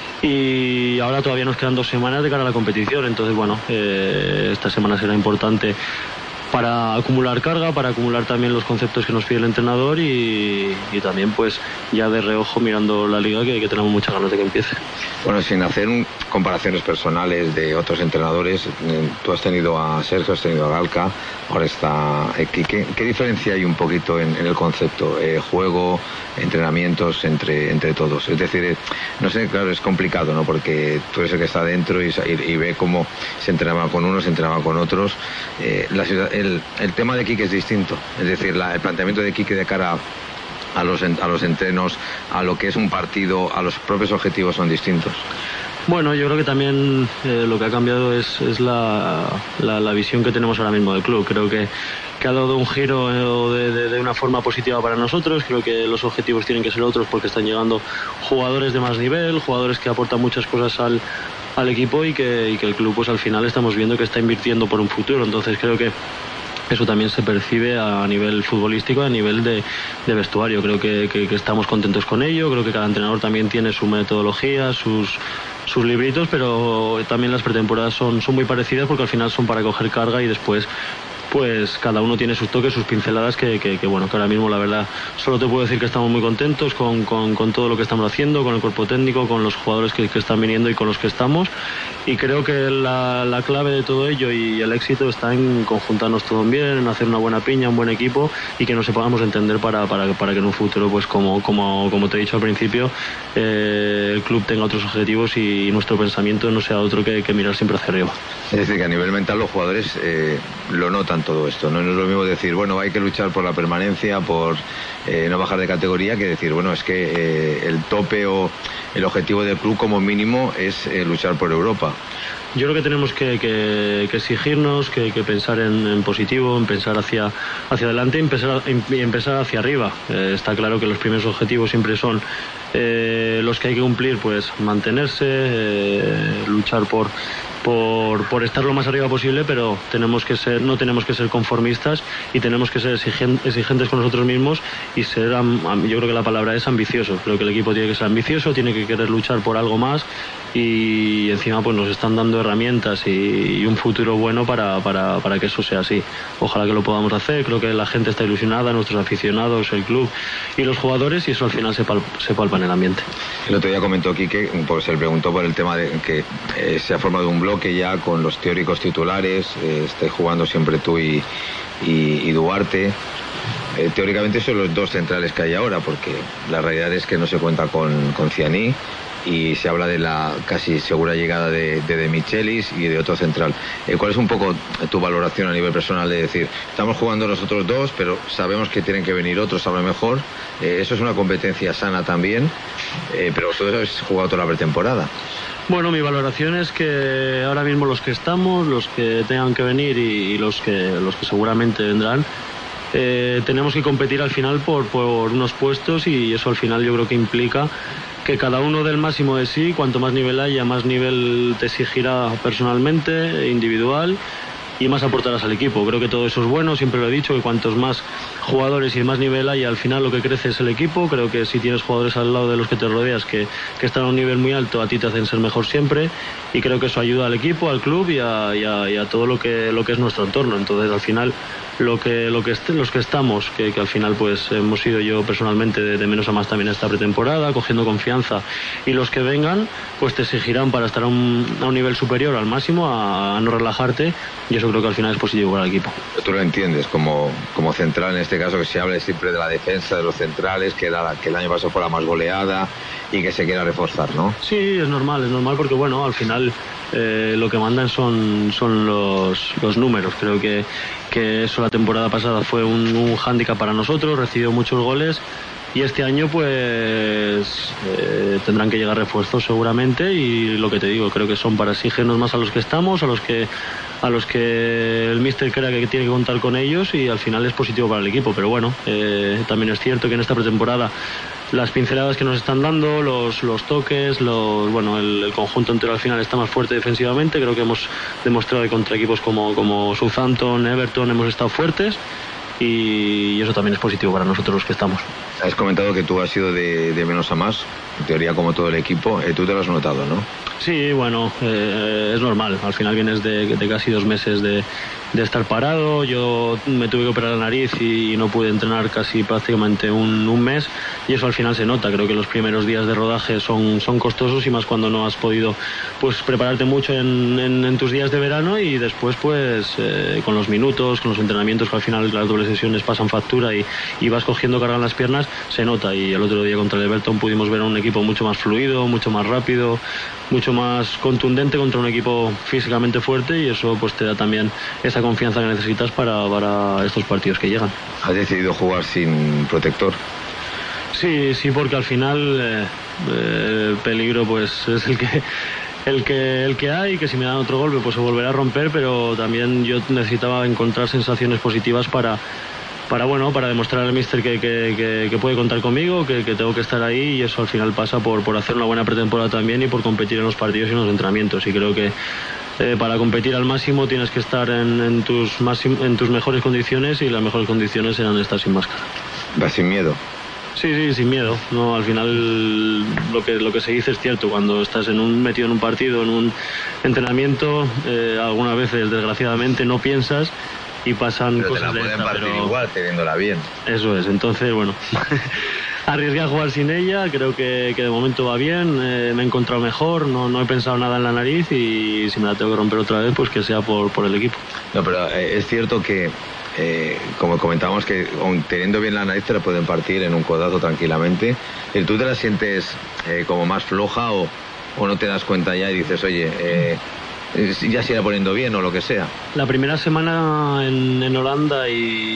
Speaker 4: Y ahora todavía nos quedan dos semanas de cara a la competición, entonces bueno, eh, esta semana será importante para acumular carga, para acumular también los conceptos que nos pide el entrenador y, y también pues ya de reojo mirando la liga que, que tenemos muchas ganas de que empiece.
Speaker 2: Bueno, sin hacer un, comparaciones personales de otros entrenadores, eh, tú has tenido a Sergio, has tenido a Galka, ahora está Quique. ¿Qué diferencia hay un poquito en, en el concepto? Eh, juego, entrenamientos entre, entre todos. Es decir, eh, no sé, claro, es complicado, ¿no? Porque tú eres el que está dentro y, y, y ve cómo se entrenaba con unos, se entrenaba con otros. Eh, la ciudad, el, el tema de Quique es distinto. Es decir, la, el planteamiento de Quique de cara a los, a los entrenos, a lo que es un partido, a los propios objetivos son distintos.
Speaker 4: Bueno, yo creo que también eh, lo que ha cambiado es, es la, la, la visión que tenemos ahora mismo del club. Creo que, que ha dado un giro de, de, de una forma positiva para nosotros. Creo que los objetivos tienen que ser otros porque están llegando jugadores de más nivel, jugadores que aportan muchas cosas al, al equipo y que, y que el club pues al final estamos viendo que está invirtiendo por un futuro. Entonces creo que eso también se percibe a nivel futbolístico, a nivel de, de vestuario. Creo que, que, que estamos contentos con ello. Creo que cada entrenador también tiene su metodología, sus, sus libritos, pero también las pretemporadas son, son muy parecidas porque al final son para coger carga y después pues cada uno tiene sus toques, sus pinceladas que, que, que bueno, que ahora mismo la verdad solo te puedo decir que estamos muy contentos con, con, con todo lo que estamos haciendo, con el cuerpo técnico, con los jugadores que, que están viniendo y con los que estamos, y creo que la, la clave de todo ello y el éxito está en conjuntarnos todos bien, en hacer una buena piña, un buen equipo y que nos sepamos entender para, para, para que en un futuro, pues como, como, como te he dicho al principio, eh, el club tenga otros objetivos y nuestro pensamiento no sea otro que, que mirar siempre hacia arriba.
Speaker 2: Es decir, que a nivel mental los jugadores eh, lo notan todo esto, ¿no? No es lo mismo decir, bueno, hay que luchar por la permanencia, por eh, no bajar de categoría, que decir, bueno, es que eh, el tope o el objetivo del club como mínimo es eh, luchar por Europa.
Speaker 4: Yo creo que tenemos que, que, que exigirnos, que, que pensar en, en positivo, en pensar hacia, hacia adelante y empezar, y empezar hacia arriba. Eh, está claro que los primeros objetivos siempre son eh, los que hay que cumplir, pues mantenerse, eh, luchar por, por, por estar lo más arriba posible, pero tenemos que ser, no tenemos que ser conformistas y tenemos que ser exigentes con nosotros mismos y ser, yo creo que la palabra es ambicioso. Creo que el equipo tiene que ser ambicioso, tiene que querer luchar por algo más y encima pues nos están dando herramientas y, y un futuro bueno para, para, para que eso sea así. Ojalá que lo podamos hacer. Creo que la gente está ilusionada, nuestros aficionados, el club y los jugadores, y eso al final se, pal, se palpa en el ambiente.
Speaker 2: El otro día comentó Quique, pues se le preguntó por el tema de que eh, se ha formado un bloque ya con los teóricos titulares, eh, estáis jugando siempre tú y, y, y Duarte. Eh, teóricamente son los dos centrales que hay ahora, porque la realidad es que no se cuenta con, con Cianí y se habla de la casi segura llegada de, de, de Michelis y de otro central. Eh, ¿Cuál es un poco tu valoración a nivel personal de decir, estamos jugando los otros dos, pero sabemos que tienen que venir otros a lo mejor? Eh, eso es una competencia sana también, eh, pero vosotros habéis jugado toda la pretemporada.
Speaker 4: Bueno, mi valoración es que ahora mismo los que estamos, los que tengan que venir y, y los que los que seguramente vendrán, eh, tenemos que competir al final por, por unos puestos, y eso al final yo creo que implica que cada uno dé el máximo de sí. Cuanto más nivel haya, más nivel te exigirá personalmente, individual, y más aportarás al equipo. Creo que todo eso es bueno, siempre lo he dicho, que cuantos más jugadores y más nivel haya, al final lo que crece es el equipo. Creo que si tienes jugadores al lado de los que te rodeas que, que están a un nivel muy alto, a ti te hacen ser mejor siempre, y creo que eso ayuda al equipo, al club y a, y a, y a todo lo que, lo que es nuestro entorno. Entonces al final lo que, lo que est los que estamos, que, que al final pues hemos ido yo personalmente de, de menos a más también esta pretemporada, cogiendo confianza, y los que vengan pues te exigirán para estar a un, a un nivel superior al máximo, a, a no relajarte, y eso creo que al final es positivo para el equipo.
Speaker 2: Tú lo entiendes como, como central en este caso, que se hable siempre de la defensa de los centrales, que, la, que el año pasado fue la más goleada y que se quiera reforzar, ¿no?
Speaker 4: Sí, es normal, es normal porque bueno, al final eh, lo que mandan son, son los, los números. Creo que, que eso la temporada pasada fue un, un hándicap para nosotros, recibió muchos goles. Y este año pues eh, tendrán que llegar refuerzos seguramente, y lo que te digo, creo que son para exigirnos más a los que estamos, a los que a los que el míster crea que tiene que contar con ellos, y al final es positivo para el equipo. Pero bueno, eh, también es cierto que en esta pretemporada las pinceladas que nos están dando, los, los toques, los, bueno, el, el conjunto entero al final está más fuerte defensivamente. Creo que hemos demostrado que contra equipos como, como Southampton, Everton hemos estado fuertes, y eso también es positivo para nosotros los que estamos.
Speaker 2: Has comentado que tú has ido de, de menos a más, en teoría como todo el equipo. Eh, tú te lo has notado, ¿no?
Speaker 4: Sí, bueno, eh, es normal. Al final vienes de, de casi dos meses de, de estar parado. Yo me tuve que operar la nariz y no pude entrenar casi prácticamente un, un mes, y eso al final se nota. Creo que los primeros días de rodaje son, son costosos, y más cuando no has podido pues prepararte mucho en, en, en tus días de verano, y después pues eh, con los minutos, con los entrenamientos, que al final las dobles sesiones pasan factura y, y vas cogiendo carga en las piernas, se nota. Y el otro día contra el Everton pudimos ver a un equipo mucho más fluido, mucho más rápido, mucho más contundente contra un equipo físicamente fuerte, y eso pues te da también esa confianza que necesitas para, para estos partidos que llegan.
Speaker 2: ¿Has decidido jugar sin protector?
Speaker 4: Sí, sí, porque al final eh, eh, el peligro pues es el que el que el que hay, que si me dan otro golpe pues se volverá a romper, pero también yo necesitaba encontrar sensaciones positivas para para bueno para demostrar al míster que, que, que, que puede contar conmigo, que, que tengo que estar ahí, y eso al final pasa por, por hacer una buena pretemporada también, y por competir en los partidos y en los entrenamientos. Y creo que eh, para competir al máximo tienes que estar en, en, tus máxim, en tus mejores condiciones, y las mejores condiciones eran estar sin máscara.
Speaker 2: ¿Vas sin miedo?
Speaker 4: Sí, sí, sin miedo. No, al final lo que lo que se dice es cierto. Cuando estás en un metido en un partido, en un entrenamiento, eh, algunas veces desgraciadamente no piensas y pasan
Speaker 2: pero
Speaker 4: cosas
Speaker 2: te la
Speaker 4: de
Speaker 2: pueden
Speaker 4: esta,
Speaker 2: partir
Speaker 4: pero
Speaker 2: igual, teniéndola bien.
Speaker 4: Eso es. Entonces, bueno, arriesgué a jugar sin ella. Creo que, que de momento va bien. Eh, me he encontrado mejor. No, no he pensado nada en la nariz, y si me la tengo que romper otra vez, pues que sea por, por el equipo.
Speaker 2: No, pero eh, es cierto que Eh, como comentábamos, que teniendo bien la nariz te la pueden partir en un codazo tranquilamente. ¿Tú te la sientes eh, como más floja, o, o no te das cuenta ya y dices, oye, eh, ya se irá poniendo bien o lo que sea?
Speaker 4: La primera semana en, en Holanda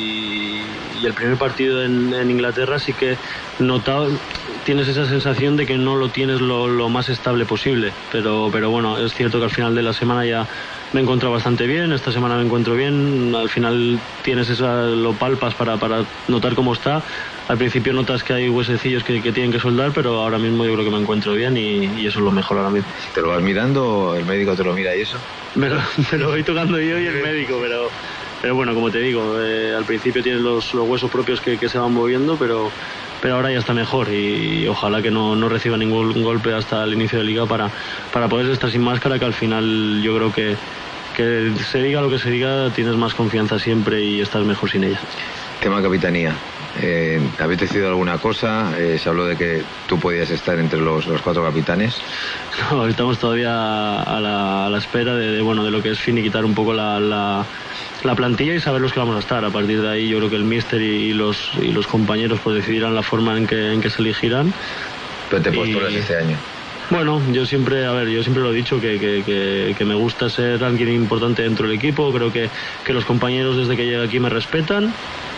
Speaker 4: y, y el primer partido en, en Inglaterra sí que notado, tienes esa sensación de que no lo tienes lo, lo más estable posible, pero, pero bueno, es cierto que al final de la semana ya me he encontrado bastante bien. Esta semana me encuentro bien. Al final tienes esa, lo palpas para, para notar cómo está. Al principio notas que hay huesecillos que, que tienen que soldar, pero ahora mismo yo creo que me encuentro bien, y, y eso es lo mejor ahora mismo.
Speaker 2: ¿Te lo vas mirando? ¿El médico te lo mira y eso?
Speaker 4: Me lo, me lo voy tocando yo y el médico, pero, pero bueno, como te digo, eh, al principio tienes los, los huesos propios que, que se van moviendo, pero, pero ahora ya está mejor, y, y ojalá que no, no reciba ningún golpe hasta el inicio de liga para, para poder estar sin máscara, que al final yo creo que, que se diga lo que se diga, tienes más confianza siempre y estás mejor sin ella.
Speaker 2: Tema capitanía. Eh, ¿Habéis decidido alguna cosa? Eh, se habló de que tú podías estar entre los, los cuatro capitanes.
Speaker 4: No, estamos todavía a la, a la espera de, de, bueno, de lo que es finiquitar un poco la, la, la plantilla y saber los que vamos a estar. A partir de ahí yo creo que el míster y, y, los, y los compañeros pues decidirán la forma en que, en que se elegirán.
Speaker 2: ¿Pero te postulas y... este año?
Speaker 4: Bueno, yo siempre, a ver, yo siempre lo he dicho, que, que, que, que me gusta ser alguien importante dentro del equipo. Creo que, que los compañeros desde que llegué aquí me respetan,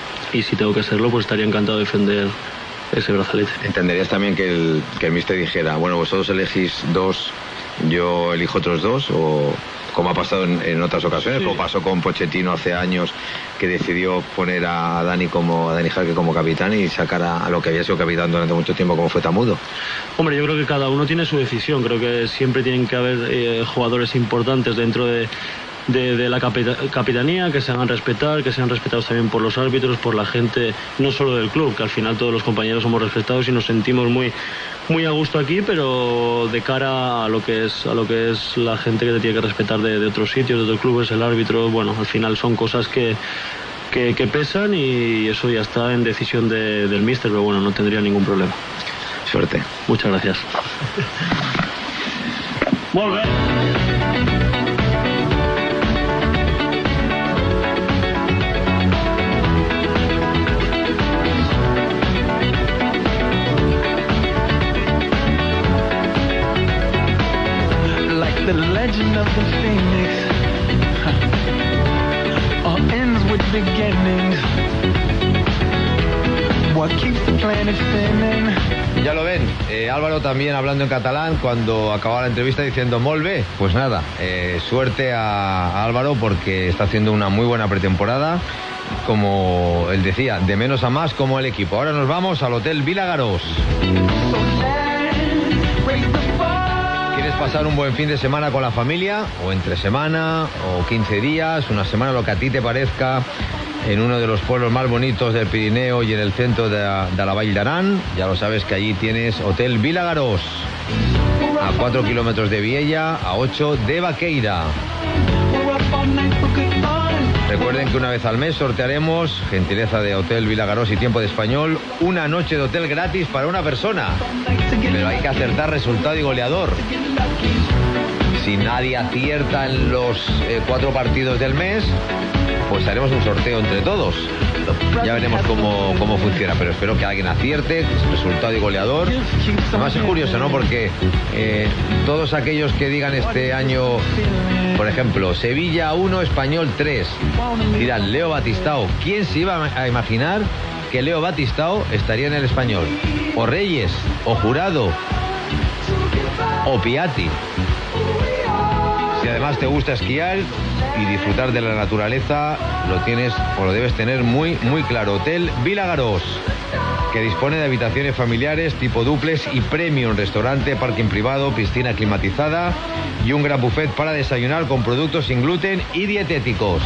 Speaker 4: y si tengo que serlo, pues estaría encantado de defender ese brazalete. ¿Entenderías también que el, que el míster dijera, bueno, vosotros elegís dos, yo elijo otros dos, o como ha pasado en, en otras ocasiones, sí, como pasó con Pochettino hace años, que decidió poner a Dani como a Dani Jarque como capitán y sacar a, a lo que había sido capitán durante mucho tiempo, como fue Tamudo? Hombre, yo creo que cada uno tiene su decisión. Creo que siempre tienen que haber eh, jugadores importantes dentro de De, de la capita, capitanía, que se hagan respetar, que sean respetados también por los árbitros, por la gente, no solo del club, que al final todos los compañeros somos respetados y nos sentimos muy, muy a gusto aquí, pero de cara a lo que es, a lo que es la gente que te tiene que respetar de, de otros sitios, de otros clubes, el árbitro, bueno, al final son cosas que, que, que pesan, y eso ya está en decisión de, del míster, pero bueno, no tendría ningún problema. Suerte. Muchas gracias. Molt bé.
Speaker 5: the legend of the phoenix. All ends with beginnings. What keeps the planet spinning?
Speaker 2: Ya lo ven, eh, Álvaro también hablando en catalán cuando acababa la entrevista diciendo molt bé. Pues nada, eh, suerte a, a Álvaro porque está haciendo una muy buena pretemporada. Como él decía, de menos a más como el equipo. Ahora nos vamos al Hotel Vilagarós. ¿Quieres pasar un buen fin de semana con la familia? O entre semana, o quince días, una semana, lo que a ti te parezca, en uno de los pueblos más bonitos del Pirineo y en el centro de, de la Vall d'Aran. Ya lo sabes que allí tienes Hotel Vilagarós. A cuatro kilómetros de Viella, a ocho de Baqueira. Recuerden que una vez al mes sortearemos, gentileza de Hotel Vilagarós y Tiempo de Español, una noche de hotel gratis para una persona. Pero hay que acertar resultado y goleador. Si nadie acierta en los eh, cuatro partidos del mes, pues haremos un sorteo entre todos. Ya veremos cómo, cómo funciona, pero espero que alguien acierte, resultado y goleador. Además es curioso, ¿no? Porque eh, todos aquellos que digan este año, por ejemplo, Sevilla uno, Español tres, dirán Leo Batistao. ¿Quién se iba a imaginar que Leo Batistao estaría en el Español? O Reyes, o Jurado, o Piatti. Si además te gusta esquiar y disfrutar de la naturaleza, lo tienes o lo debes tener muy, muy claro. Hotel Vilagarós, que dispone de habitaciones familiares tipo duplex y premium, restaurante, parking privado, piscina climatizada y un gran buffet para desayunar con productos sin gluten y dietéticos.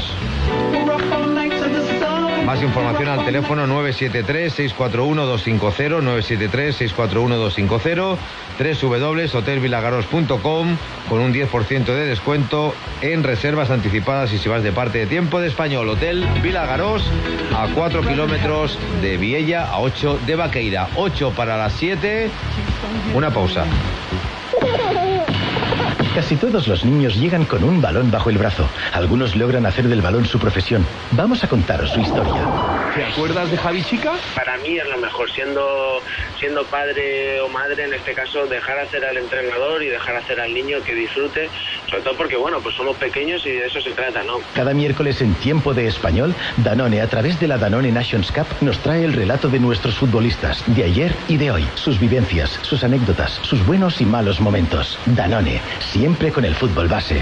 Speaker 2: Más información al teléfono nueve siete tres, seis cuatro uno, dos cinco cero, nueve siete tres, seis cuatro uno, dos cinco cero, doble u doble u doble u punto hotel vilagarós punto com, con un diez por ciento de descuento en reservas anticipadas y si vas de parte de Tiempo de Español. Hotel Vilagarós, a cuatro kilómetros de Viella, a ocho de Baqueira. ocho para las siete, una pausa.
Speaker 6: Casi todos los niños llegan con un balón bajo el brazo. Algunos logran hacer del balón su profesión. Vamos a contaros su historia.
Speaker 7: ¿Te acuerdas de Javi Chica?
Speaker 8: Para mí es lo mejor, siendo, siendo padre o madre, en este caso, dejar hacer al entrenador y dejar hacer al niño que disfrute, sobre todo porque, bueno, pues somos pequeños y de eso se trata, ¿no?
Speaker 6: Cada miércoles en Tiempo de Español, Danone, a través de la Danone Nations Cup, nos trae el relato de nuestros futbolistas, de ayer y de hoy, sus vivencias, sus anécdotas, sus buenos y malos momentos. Danone, siempre con el fútbol base.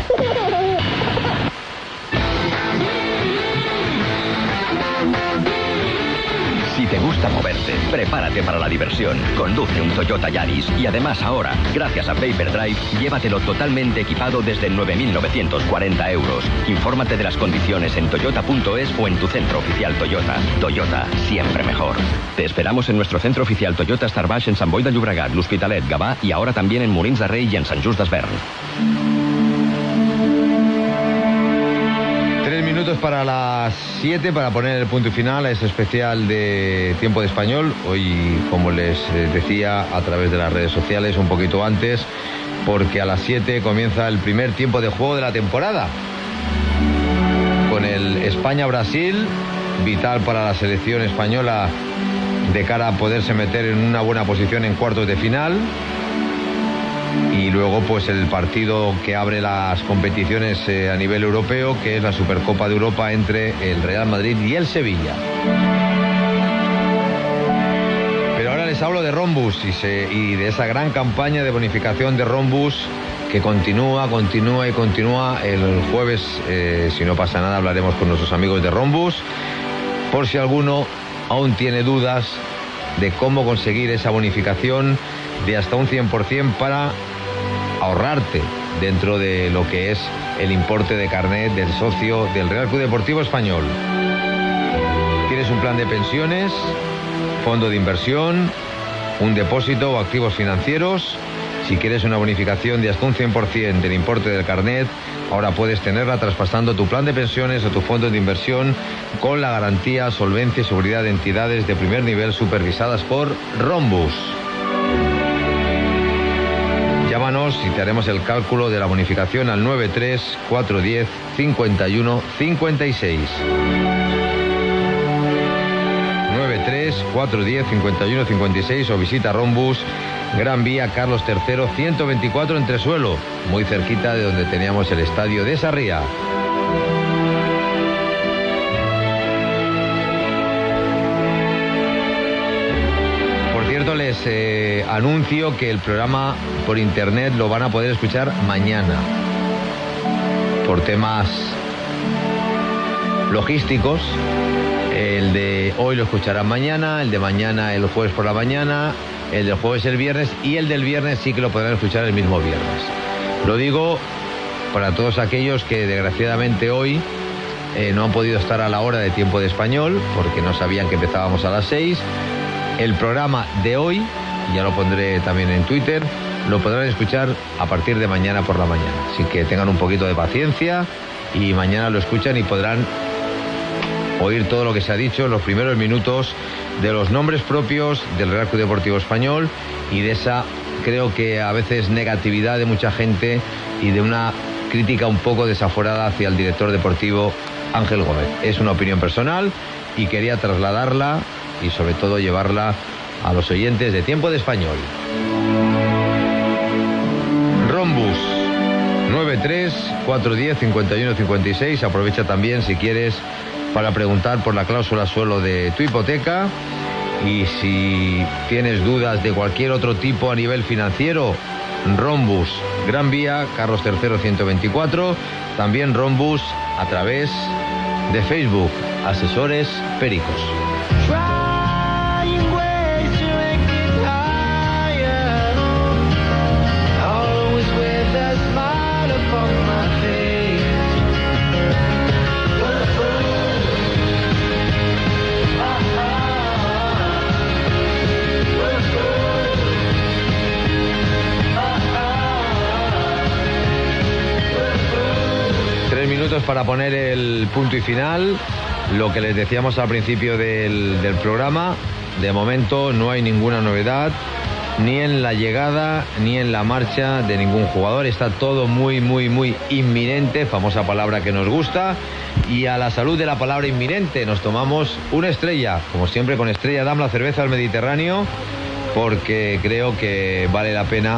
Speaker 3: Si te gusta moverte, prepárate para la diversión. Conduce un Toyota Yaris y además ahora, gracias a Paper Drive, llévatelo totalmente equipado desde nueve mil novecientos cuarenta euros. Infórmate de las condiciones en toyota punto es o en tu centro oficial Toyota. Toyota, siempre mejor. Te esperamos en nuestro centro oficial Toyota Starbaix en Sant Boi de Llobregat, l'Hospitalet, Gavà y ahora también en Molins de Rei y en Sant Just Desvern.
Speaker 2: Minutos para las siete para poner el punto final a ese especial de Tiempo de Español. Hoy, como les decía, a través de las redes sociales, un poquito antes, porque a las siete comienza el primer tiempo de juego de la temporada, con el España-Brasil, vital para la selección española de cara a poderse meter en una buena posición en cuartos de final. Y luego pues el partido que abre las competiciones eh, a nivel europeo, que es la Supercopa de Europa entre el Real Madrid y el Sevilla. Pero ahora les hablo de Rhombus y, se, y de esa gran campaña de bonificación de Rhombus que continúa, continúa y continúa. El jueves, eh, si no pasa nada, hablaremos con nuestros amigos de Rhombus, por si alguno aún tiene dudas de cómo conseguir esa bonificación de hasta un cien por ciento para ahorrarte dentro de lo que es el importe de carnet del socio del Real Club Deportivo Español. ¿Tienes un plan de pensiones, fondo de inversión, un depósito o activos financieros? Si quieres una bonificación de hasta un cien por ciento del importe del carnet, ahora puedes tenerla traspasando tu plan de pensiones o tu fondo de inversión con la garantía, solvencia y seguridad de entidades de primer nivel supervisadas por Rhombus. Llámanos y te haremos el cálculo de la bonificación al nueve tres cuatro uno cero cinco uno cinco seis. nueve tres cuatro uno cero cinco uno cinco seis o visita Rhombus Gran Vía, Carlos tercero, ciento veinticuatro, Entresuelo, muy cerquita de donde teníamos el estadio de Sarriá. Por cierto, les eh, anuncio que el programa por internet lo van a poder escuchar mañana. Por temas logísticos, el de hoy lo escucharán mañana, el de mañana el jueves por la mañana, el del jueves el viernes y el del viernes sí que lo podrán escuchar el mismo viernes. Lo digo para todos aquellos que desgraciadamente hoy eh, no han podido estar a la hora de Tiempo de Español porque no sabían que empezábamos a las seis. El programa de hoy, ya lo pondré también en Twitter, lo podrán escuchar a partir de mañana por la mañana. Así que tengan un poquito de paciencia y mañana lo escuchan y podrán oír todo lo que se ha dicho en los primeros minutos de los nombres propios del Real Club Deportivo Español y de esa, creo que a veces, negatividad de mucha gente y de una crítica un poco desaforada hacia el director deportivo Ángel Gómez. Es una opinión personal y quería trasladarla y sobre todo llevarla a los oyentes de Tiempo de Español. Rombus nueve tres cuatro uno cero cincuenta y uno cincuenta y seis. Aprovecha también si quieres para preguntar por la cláusula suelo de tu hipoteca y si tienes dudas de cualquier otro tipo a nivel financiero, Rombus, Gran Vía, Carlos tercero ciento veinticuatro, también Rombus a través de Facebook, Asesores Pericos. Minutos para poner el punto y final. Lo que les decíamos al principio del, del programa, de momento no hay ninguna novedad ni en la llegada ni en la marcha de ningún jugador. Está todo muy muy muy inminente, famosa palabra que nos gusta, y a la salud de la palabra inminente nos tomamos una estrella, como siempre con Estrella Damm, la cerveza del Mediterráneo, porque creo que vale la pena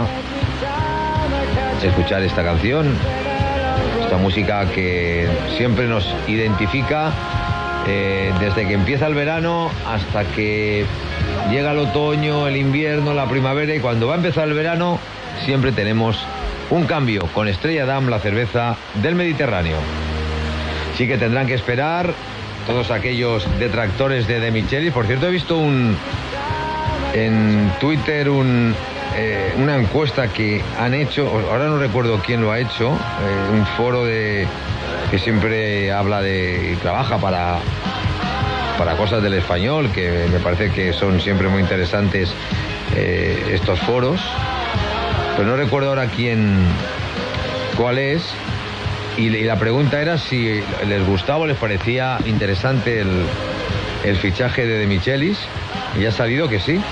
Speaker 2: escuchar esta canción, esta música que siempre nos identifica eh, desde que empieza el verano hasta que llega el otoño, el invierno, la primavera, y cuando va a empezar el verano siempre tenemos un cambio con Estrella Damm, la cerveza del Mediterráneo. Sí que tendrán que esperar todos aquellos detractores de De Michelis. Por cierto, he visto un en Twitter un Eh, una encuesta que han hecho, ahora no recuerdo quién lo ha hecho, eh, un foro de que siempre habla de y trabaja para para cosas del español, que me parece que son siempre muy interesantes eh, estos foros, pero no recuerdo ahora quién, cuál es, y, y la pregunta era si les gustaba o les parecía interesante el, el fichaje de De Michelis, y ha salido que sí.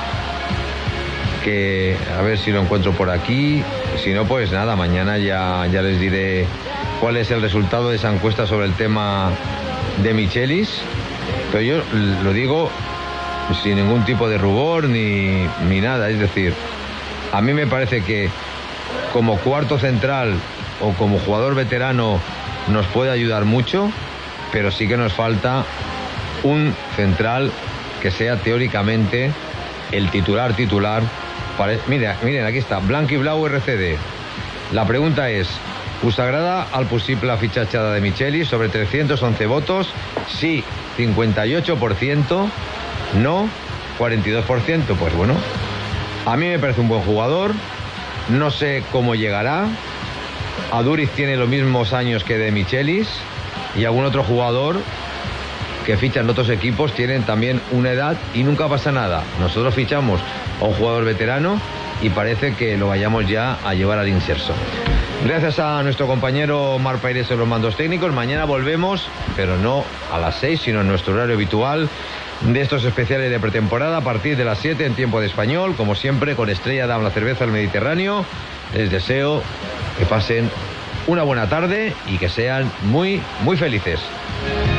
Speaker 2: Que a ver si lo encuentro por aquí, si no pues nada, mañana ya, ya les diré cuál es el resultado de esa encuesta sobre el tema de Michelis, pero yo lo digo sin ningún tipo de rubor ni, ni nada, es decir, a mí me parece que como cuarto central o como jugador veterano nos puede ayudar mucho, pero sí que nos falta un central que sea teóricamente el titular titular. Mira, miren, aquí está, Blanc i Blau R C D. La pregunta es, ¿us agrada el possible fitxatge de Michelis? Sobre trescientos once votos, sí, cincuenta y ocho por ciento, no, cuarenta y dos por ciento. Pues bueno, a mí me parece un buen jugador, no sé cómo llegará. Aduriz tiene los mismos años que De Michelis y algún otro jugador que fichan otros equipos tienen también una edad y nunca pasa nada. Nosotros fichamos a un jugador veterano y parece que lo vayamos ya a llevar al inserso. Gracias a nuestro compañero Mar Paires en los mandos técnicos. Mañana volvemos, pero no a las seis, sino en nuestro horario habitual de estos especiales de pretemporada a partir de las siete en Tiempo de Español, como siempre con Estrella Damm, la cerveza del Mediterráneo. Les deseo que pasen una buena tarde y que sean muy, muy felices.